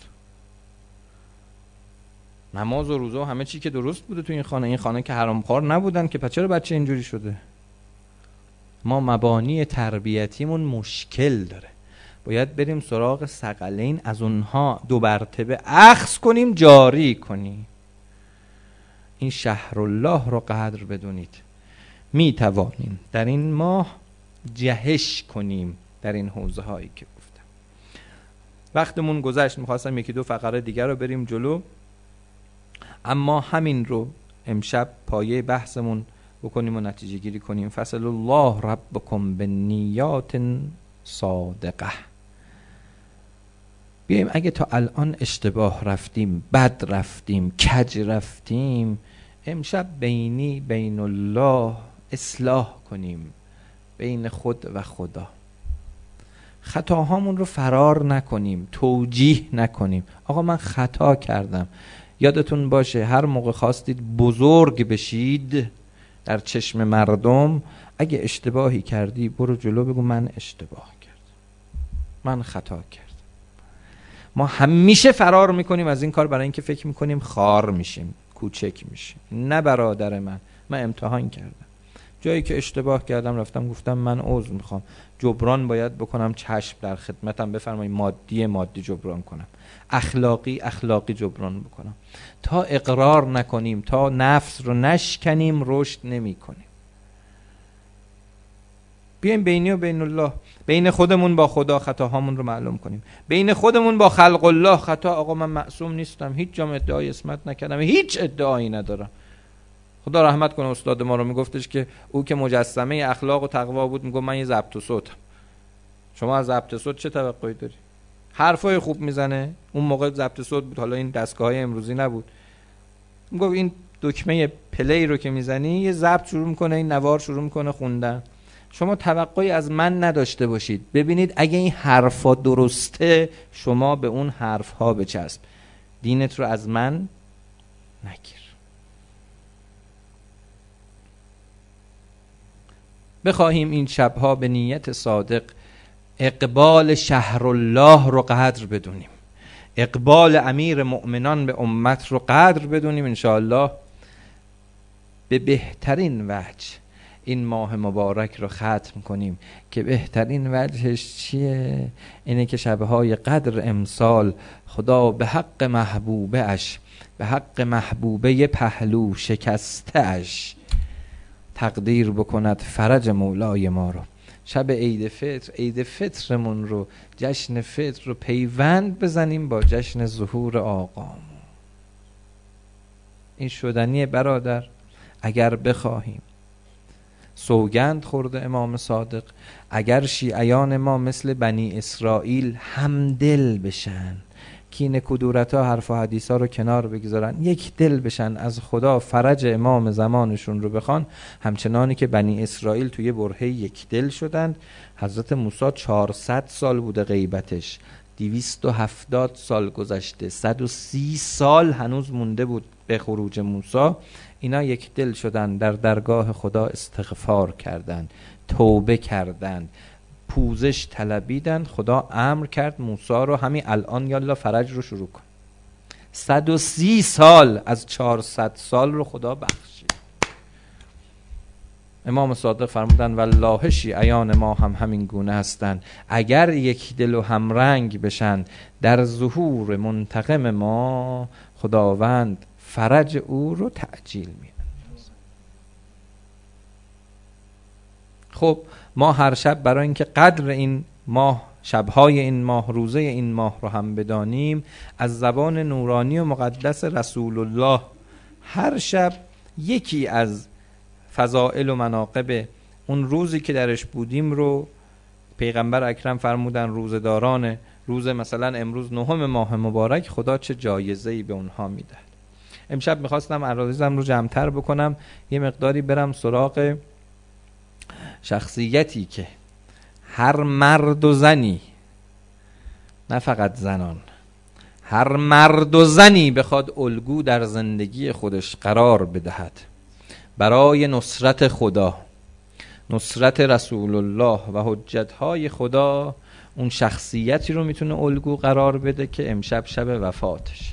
نماز و روزه و همه چی که درست بوده تو این خانه که حرامخوار نبودن که، پس چرا بچه اینجوری شده؟ ما مبانی تربیتیمون مشکل داره. باید بریم سراغ ثقلین، از اونها 2 مرتبه اخذ کنیم، جاری کنیم. این شهر الله رو قدر بدونید. می توانیم در این ماه جهش کنیم در این حوزه هایی که گفتم. وقتمون گذشت، میخواستم 1-2 فقره دیگر رو بریم جلو، اما همین رو امشب پایه بحثمون بکنیم و نتیجه گیری کنیم. فصل الله ربکم بالنیات صادقه. بیاییم اگه تا الان اشتباه رفتیم، بد رفتیم، کج رفتیم، امشب بین الله اصلاح کنیم، بین خود و خدا. خطاهامون رو فرار نکنیم، توجیه نکنیم. آقا من خطا کردم. یادتون باشه هر موقع خواستید بزرگ بشید در چشم مردم، اگه اشتباهی کردی برو جلو، بگو من اشتباه کردم، من خطا کردم. ما همیشه فرار میکنیم از این کار، برای اینکه فکر میکنیم خار میشیم، کوچک میشیم. نه برادر من امتحان کردم، جایی که اشتباه کردم رفتم گفتم من عذر میخوام، جبران باید بکنم، چشم در خدمتم، بفرمایید. مادی جبران کنم، اخلاقی جبران بکنم. تا اقرار نکنیم، تا نفس رو نشکنیم، رشد نمی کنیم. بیایم بینی و بین الله، بین خودمون با خدا خطاهامون رو معلوم کنیم، بین خودمون با خلق الله خطا. آقا من معصوم نیستم، هیچ جام ادعای عصمت نکردم، هیچ ادعایی ندارم. خدا رحمت کنه استاد ما رو، میگفتش که او که مجسمه اخلاق و تقوا بود، میگفت من یه ضبط صوتم. شما از ضبط صوت چه توقعی داری؟ حرفای خوب میزنه، اون موقع ضبط صوت بود، حالا این دستگاه‌های امروزی نبود. میگفت این دکمه پلی رو که میزنی یه ضبط شروع میکنه، این نوار شروع میکنه خوندن. شما توقعی از من نداشته باشید. ببینید اگه این حرفا درسته، شما به اون حرفها بچسب، دینت رو از من نگیر. بخواهیم این شبها به نیت صادق اقبال شهر الله رو قدر بدونیم، اقبال امیر مؤمنان به امت رو قدر بدونیم. انشاءالله به بهترین وجه این ماه مبارک رو ختم کنیم که بهترین وجهش چیه؟ اینه که شبهای قدر امسال خدا به حق محبوبه اش، به حق محبوبه پهلو شکسته اش تقدیر بکند فرج مولای ما رو. شب عید فطرمون رو، جشن فطر رو پیوند بزنیم با جشن ظهور آقامون. این شدنیه برادر. اگر بخواهیم سوگند خورده امام صادق اگر شیعیان ما مثل بنی اسرائیل همدل بشن، کینه کدورت ها حرف و حدیث ها رو کنار بگذارن، یک دل بشن از خدا فرج امام زمانشون رو بخوان، همچنانی که بنی اسرائیل توی برهه یک دل شدند. حضرت موسی 400 سال بوده غیبتش، 270 سال گذشته، 130 سال هنوز مونده بود به خروج موسی. اینا یک دل شدن، در درگاه خدا استغفار کردند، توبه کردند، پوزش طلبیدن. خدا امر کرد موسی رو همین الان یالا فرج رو شروع کن. 130 سال از 400 سال رو خدا بخشید. امام صادق فرمودن والله شیعیان ما هم همین گونه هستند، اگر یک دل و همرنگ بشن در ظهور منتقم ما، خداوند فرج او رو تعجیل می‌دهد. خب ما هر شب برای اینکه قدر این ماه، شبهای این ماه، روزه این ماه رو هم بدانیم، از زبان نورانی و مقدس رسول الله هر شب یکی از فضائل و مناقب اون روزی که درش بودیم رو پیغمبر اکرم فرمودن روزداران روز مثلا امروز 9 ماه مبارک خدا چه جایزه‌ای به اونها میده. امشب میخواستم عراضیزم رو جمع‌تر بکنم، یه مقداری برم سراغ شخصیتی که هر مرد و زنی، نه فقط زنان، هر مرد و زنی بخواد الگو در زندگی خودش قرار بدهد برای نصرت خدا، نصرت رسول الله و حجتهای خدا، اون شخصیتی رو میتونه الگو قرار بده که امشب شب وفاتش.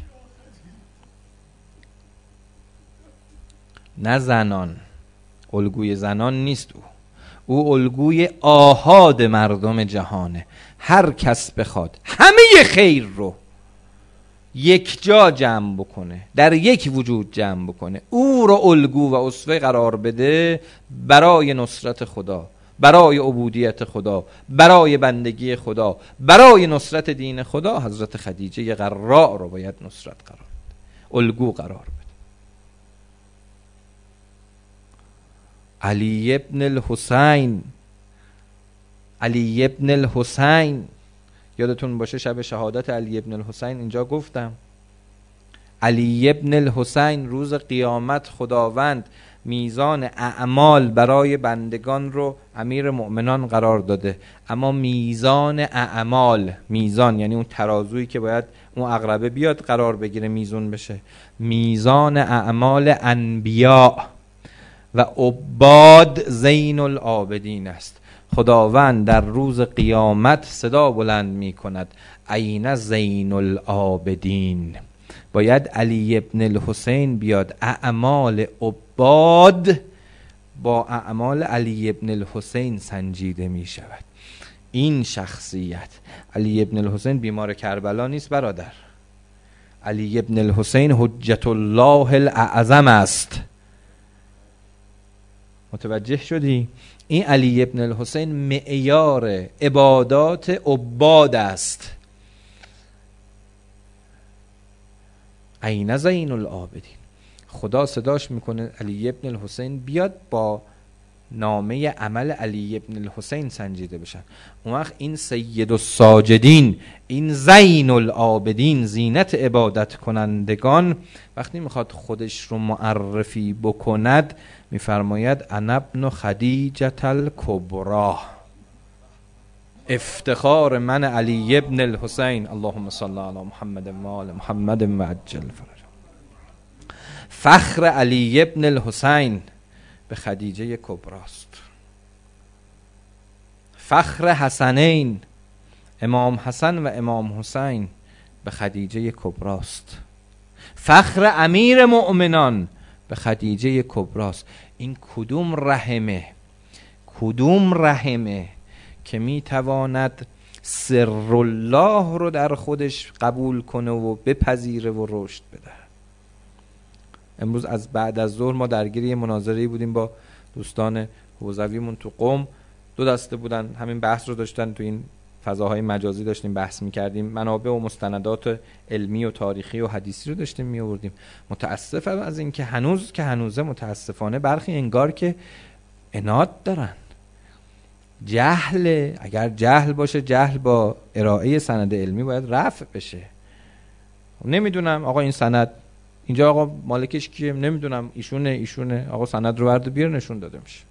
نه زنان، الگوی زنان نیست او الگوی آحاد مردم جهانه. هر کس بخواد همه خیر رو یک جا جمع بکنه، در یک وجود جمع بکنه، او رو الگو و اسوه قرار بده برای نصرت خدا، برای عبودیت خدا، برای بندگی خدا، برای نصرت دین خدا، حضرت خدیجه قراء رو باید نصرت قرار بده، الگو قرار بده. علی ابن الحسین، علی ابن الحسین، یادتون باشه شب شهادت علی ابن الحسین اینجا گفتم علی ابن الحسین روز قیامت خداوند میزان اعمال برای بندگان رو امیر مؤمنان قرار داده، اما میزان اعمال، میزان یعنی اون ترازویی که باید اون عقربه بیاد قرار بگیره میزون بشه، میزان اعمال انبیاء و عباد زین العابدین است. خداوند در روز قیامت صدا بلند می کند این زین العابدین. باید علی ابن الحسین بیاد، اعمال عباد با اعمال علی ابن الحسین سنجیده می شود. این شخصیت علی ابن الحسین بیمار کربلا نیست برادر، علی ابن الحسین حجت الله الاعظم است. متوجه شدی؟ این علی ابن الحسین معیار عبادات عباد است. این زین العابدین. خدا صداش میکنه علی ابن الحسین بیاد با نامه عمل علی ابن الحسین سنجیده بشن. اون وقت این سید الساجدین، این زین العابدین، زینت عبادت کنندگان، وقتی میخواد خودش رو معرفی بکند میفرماید انا ابن خدیجه الکبری، افتخار من علی ابن الحسین، اللهم صل علی محمد و آل محمد و عجل فرج. فخر علی ابن الحسین به خدیجه کبراست. فخر حسنین، امام حسن و امام حسین، به خدیجه کبراست. فخر امیر مؤمنان به خدیجه کبراست. این کدوم رحمه، کدوم رحمه که میتواند سر الله رو در خودش قبول کنه و بپذیره و رشد بده. امروز از بعد از ظهر ما درگیر مناظره بودیم با دوستان حوزویمون تو قم. 2 دسته بودن، همین بحث رو داشتن، تو این فضاهای مجازی داشتیم بحث میکردیم، منابع و مستندات علمی و تاریخی و حدیثی رو داشتیم میآوردیم. متاسفم از این که هنوز که هنوزه متاسفانه برخی انگار که عناد دارن. جهل، اگر جهل باشه، جهل با ارائه سند علمی باید رفع بشه. نمیدونم آقا این سند اینجا آقا مالکش کیه، نمیدونم، ایشونه آقا سند رو برد و بیار، نشون داده میشه.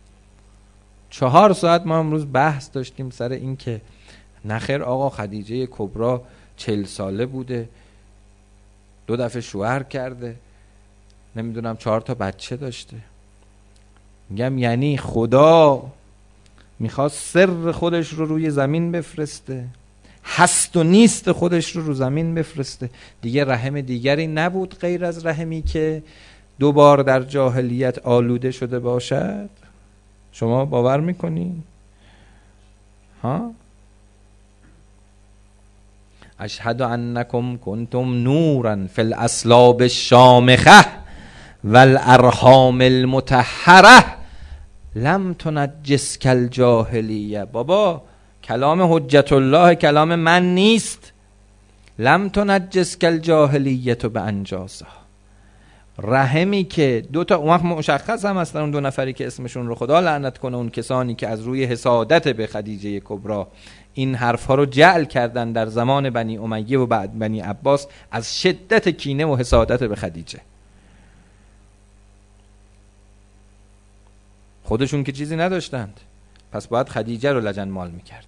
4 ساعت ما امروز بحث داشتیم سر این که نخیر آقا خدیجه کبرا 40 ساله بوده، 2 دفعه شوهر کرده، نمیدونم 4 تا بچه داشته. میگم یعنی خدا میخواست سر خودش رو روی زمین بفرسته، هست و نیست خودش رو زمین بفرسته. دیگه رحم دیگری نبود غیر از رحمی که 2 بار در جاهلیت آلوده شده باشد. شما باور میکنین؟ ها؟ اشهد انکم کنتم نورا فی الاصلاب الشامخه والارحام المطهره لم تنجس کالجاهلیه. بابا کلام حجت الله کلام من نیست. لم تنجس کالجاهلیه بانجاسها. رحمی که 2 تا اون وقت مشخص هم هستن، اون 2 نفری که اسمشون رو خدا لعنت کنه، اون کسانی که از روی حسادت به خدیجه کبرا این حرفها رو جعل کردن در زمان بنی امیه و بعد بنی عباس، از شدت کینه و حسادت به خدیجه. خودشون که چیزی نداشتند، پس باید خدیجه رو لجن مال میکردند.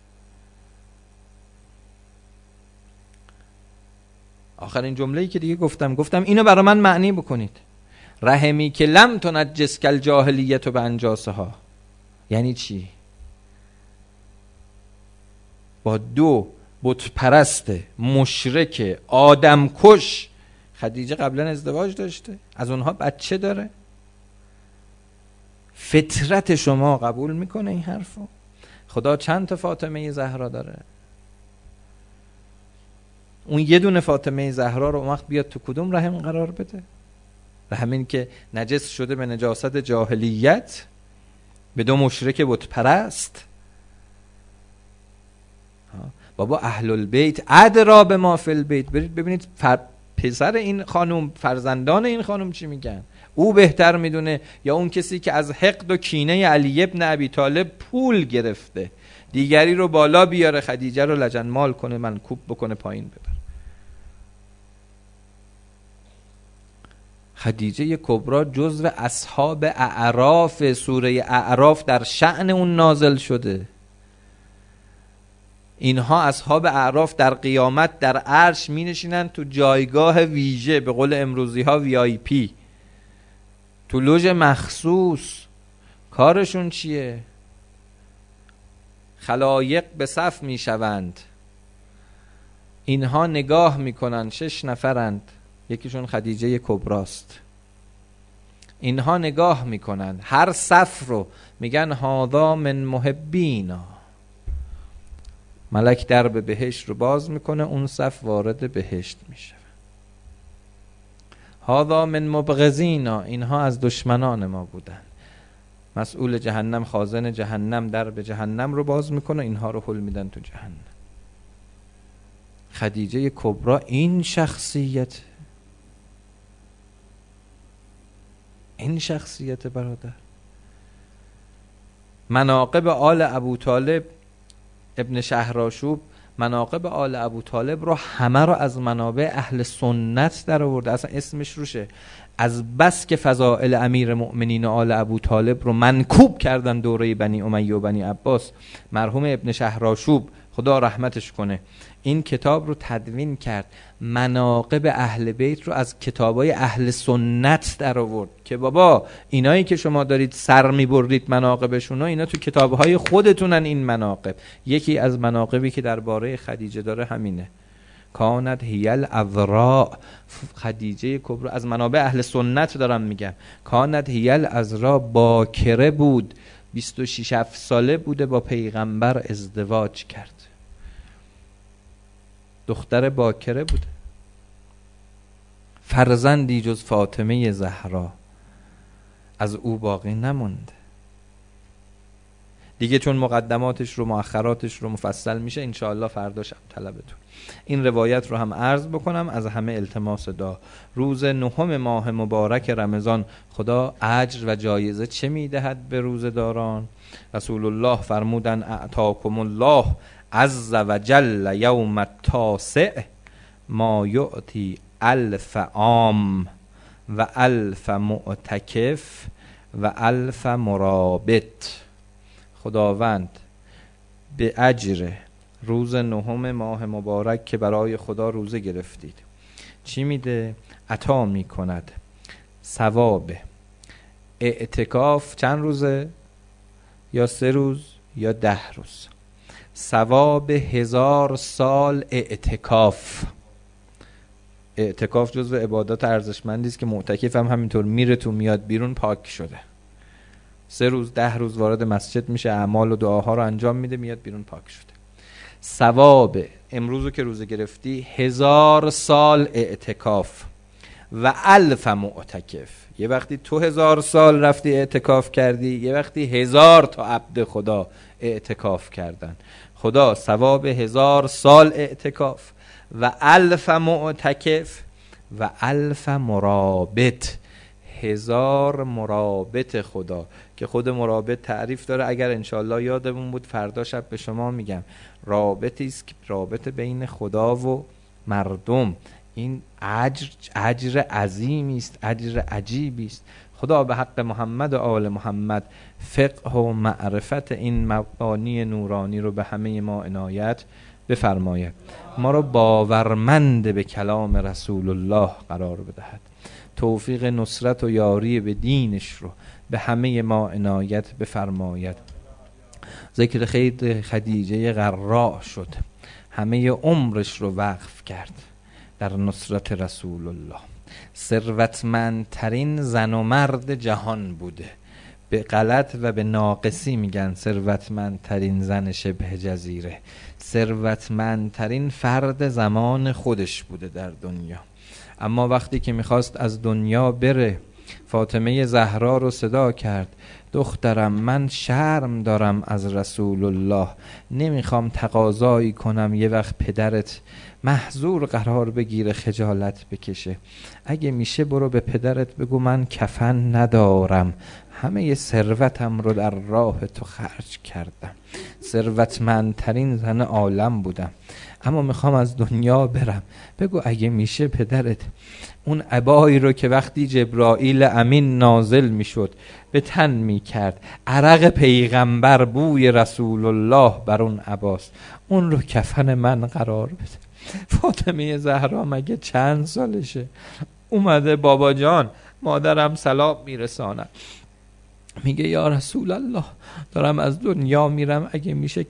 آخرین جمله‌ای که دیگه گفتم اینو برای من معنی بکنید. رحمی که لم تنجس کالجاهلیه بانجاسها یعنی چی؟ با 2 بت پرست مشرک آدم کش خدیجه قبلا ازدواج داشته، از اونها بچه داره. فطرت شما قبول میکنه این حرفو؟ خدا چند تا فاطمه زهرا داره؟ اون یه دونه فاطمه زهرا رو اون وقت بیاد تو کدوم رحم قرار بده؟ رحم این که نجس شده به نجاست جاهلیت، به 2 مشرک بت پرست. بابا اهل البیت ادرا به ما فی البیت. برید ببینید پسر این خانم، فرزندان این خانم چی میگن. او بهتر میدونه یا اون کسی که از حقد و کینه علی ابن ابی طالب پول گرفته دیگری رو بالا بیاره، خدیجه رو لجن مال کنه، منکوب بکنه، پایین ببر. خدیجه کبرا جزو اصحاب اعراف. سوره اعراف در شأن اون نازل شده. اینها اصحاب اعراف در قیامت در عرش می نشینن تو جایگاه ویژه، به قول امروزی ها VIP، تو لوژ مخصوص. کارشون چیه؟ خلایق به صف می شوند، اینها نگاه می کنن، 6 نفرند، یکیشون خدیجه کبراست. اینها نگاه می کنن هر صف رو، میگن هذا من محبینا. ملک درب بهشت رو باز میکنه، اون صف وارد بهشت میشه. هذا من مبغضینا، اینها از دشمنان ما بودن. مسئول جهنم، خازن جهنم، درب جهنم رو باز میکنه، اینها رو هل میدن تو جهنم. خدیجه کبرا این شخصیت برادر. مناقب آل ابو طالب، ابن شهرآشوب مناقب آل ابو طالب رو همه رو از منابع اهل سنت در آورده، اصلا اسمش روشه. از بس که فضائل امیر مؤمنین آل ابو طالب رو منکوب کردن دوره بنی امیه و بنی عباس، مرحوم ابن شهرآشوب خدا رحمتش کنه این کتاب رو تدوین کرد، مناقب اهل بیت رو از کتابای اهل سنت در آورد که بابا اینایی که شما دارید سر میبرید مناقبشون، اینا تو کتابهای خودتونن این مناقب. یکی از مناقبی که درباره خدیجه داره همینه، کانت هی العذراء. خدیجه کبرا از منابع اهل سنت دارم میگم، کانت هی العذراء، باکره بود، 26 ساله بوده، با پیغمبر ازدواج کرد، دختر باکره بوده، فرزندی جز فاطمه زهرا از او باقی نمونده. دیگه چون مقدماتش رو مؤخراتش رو مفصل میشه انشاءالله فردا شب طلبتون. این روایت رو هم عرض بکنم از همه التماس دعا. روز 9 ماه مبارک رمضان خدا اجر و جایزه چه میدهد به روزداران؟ رسول الله فرمودن اعطاکم الله عز و جل یوم التاسع ما یعطی 1000 عام و 1000 معتکف و 1000 مرابط. خداوند به اجر روز 9 ماه مبارک که برای خدا روزه گرفتید چی میده؟ عطا میکند ثواب اعتکاف. چند روزه؟ یا 3 روز یا 10 روز. ثواب 1000 سال اعتکاف. اعتکاف جزو عبادات ارزشمندی است که معتکف هم همینطور میره تو میاد بیرون پاک شده. 3 روز 10 روز وارد مسجد میشه، اعمال و دعاها رو انجام میده، میاد بیرون پاک شده. ثواب امروزو که روزه گرفتی 1000 سال اعتکاف و 1000 معتکف. یه وقتی تو 1000 سال رفتی اعتکاف کردی، یه وقتی 1000 تا عبد خدا اعتکاف کردن. خدا ثواب 1000 سال اعتکاف و 1000 معتکف و 1000 مرابط. 1000 مرابط خدا که خود مرابط تعریف داره. اگر انشالله یادمون بود فردا شب به شما میگم. رابطی است که رابط بین خدا و مردم. این اجر عظیمی است، اجر عجیبی است. خدا به حق محمد و آل محمد فقه و معرفت این مبانی نورانی رو به همه ما عنایت بفرماید. ما رو باورمند به کلام رسول الله قرار بدهد. توفیق نصرت و یاری به دینش رو به همه ما عنایت بفرماید. ذکر خیر خدیجه غراء شد، همه عمرش رو وقف کرد در نصرت رسول الله. ثروتمندترین زن و مرد جهان بوده. به غلط و به ناقصی میگن ثروتمندترین زن شبه جزیره. ثروتمندترین فرد زمان خودش بوده در دنیا. اما وقتی که میخواست از دنیا بره فاطمه زهرا رو صدا کرد: دخترم من شرم دارم از رسول الله، نمیخوام تقاضایی کنم یه وقت پدرت محظور قرار بگیره خجالت بکشه. اگه میشه برو به پدرت بگو من کفن ندارم، همه ثروتم رو در راه تو خرج کردم. ثروتمندترین زن عالم بودم اما میخوام از دنیا برم. بگو اگه میشه پدرت اون عبایی رو که وقتی جبرائیل امین نازل میشد به تن میکرد، عرق پیغمبر بوی رسول الله بر اون عباست، اون رو کفن من قرار بده. فاطمه زهرا مگه چند سالشه؟ اومده بابا جان مادرم سلام میرسانه، میگه یا رسول الله دارم از دنیا میرم، اگه میشه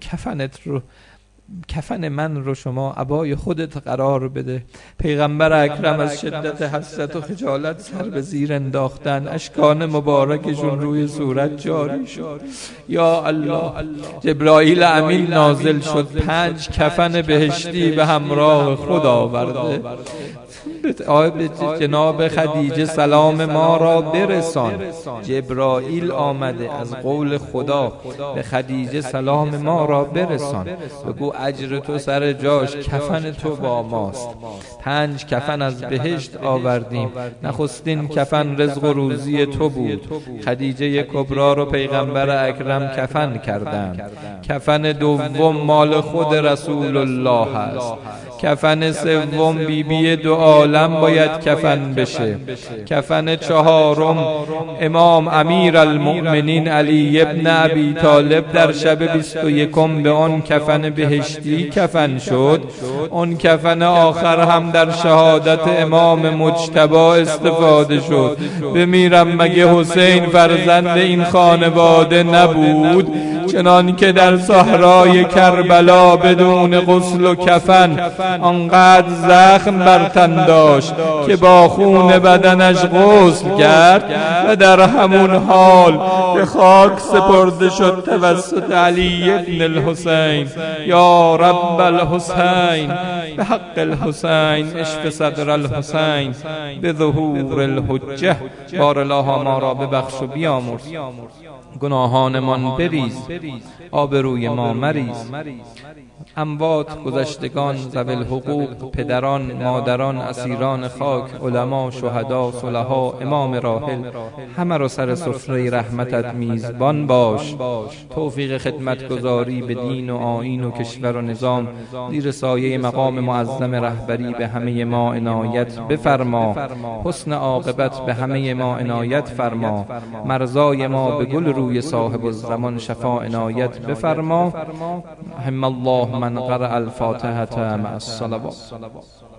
کفن من رو شما عبای خودت قرار بده. پیغمبر اکرم از شدت حسرت و خجالت سر به زیر انداختن، اشکان مبارکشون روی صورت جاری شد. یا الله، جبرائیل امین نازل شد، 5 کفن بهشتی به همراه خود آورده. به جناب خدیجه سلام ما را برسان. جبرائیل آمده از قول خدا به خدیجه سلام ما را برسان، بگو اجر تو سر جاش، کفن تو با ماست. 5 کفن از بهشت آوردیم، نخستین کفن رزق و روزی تو بود. خدیجه کبرا رو پیغمبر اکرم کفن کردن. کفن دوم مال خود رسول الله هست. کفن سوم بیبی دو عالم باید کفن بشه. کفن 4م امام امیر المؤمنین علی ابن ابی طالب در شب 21 به آن کفن بهشتی کفن شد. اون کفن آخر هم در شهادت امام مجتبی استفاده شد. بمیرم مگه حسین فرزند این خانواده نبود؟ چنان که در صحرای کربلا بدون غسل و کفن آنقدر زخم بر تن داشت که با خون بدنش غسل کرد و در همون حال به خاک سپرده شد توسط علی ابن الحسین. یا رب الحسین به حق الحسین اشف صدر الحسین به ظهور الحجه. بار الله ما را ببخش و بیامرز. گناهانمان بریز، آبروی ما مریز. اموات گذشتگان ذوی الحقوق، پدران مادران اسیران خاک، علما شهدا صلحا امام راحل، همه رو سر سفره رحمتت میزبان باش. توفیق خدمتگزاری به دین و آیین و کشور و نظام زیر سایه مقام معظم رهبری به همه ما عنایت بفرما. حسن عاقبت به همه ما عنایت فرما. مرزای ما به گل روی صاحب الزمان شفا عنایت بفرما. هم الله من قرأ الفاتحة مع الصلوات.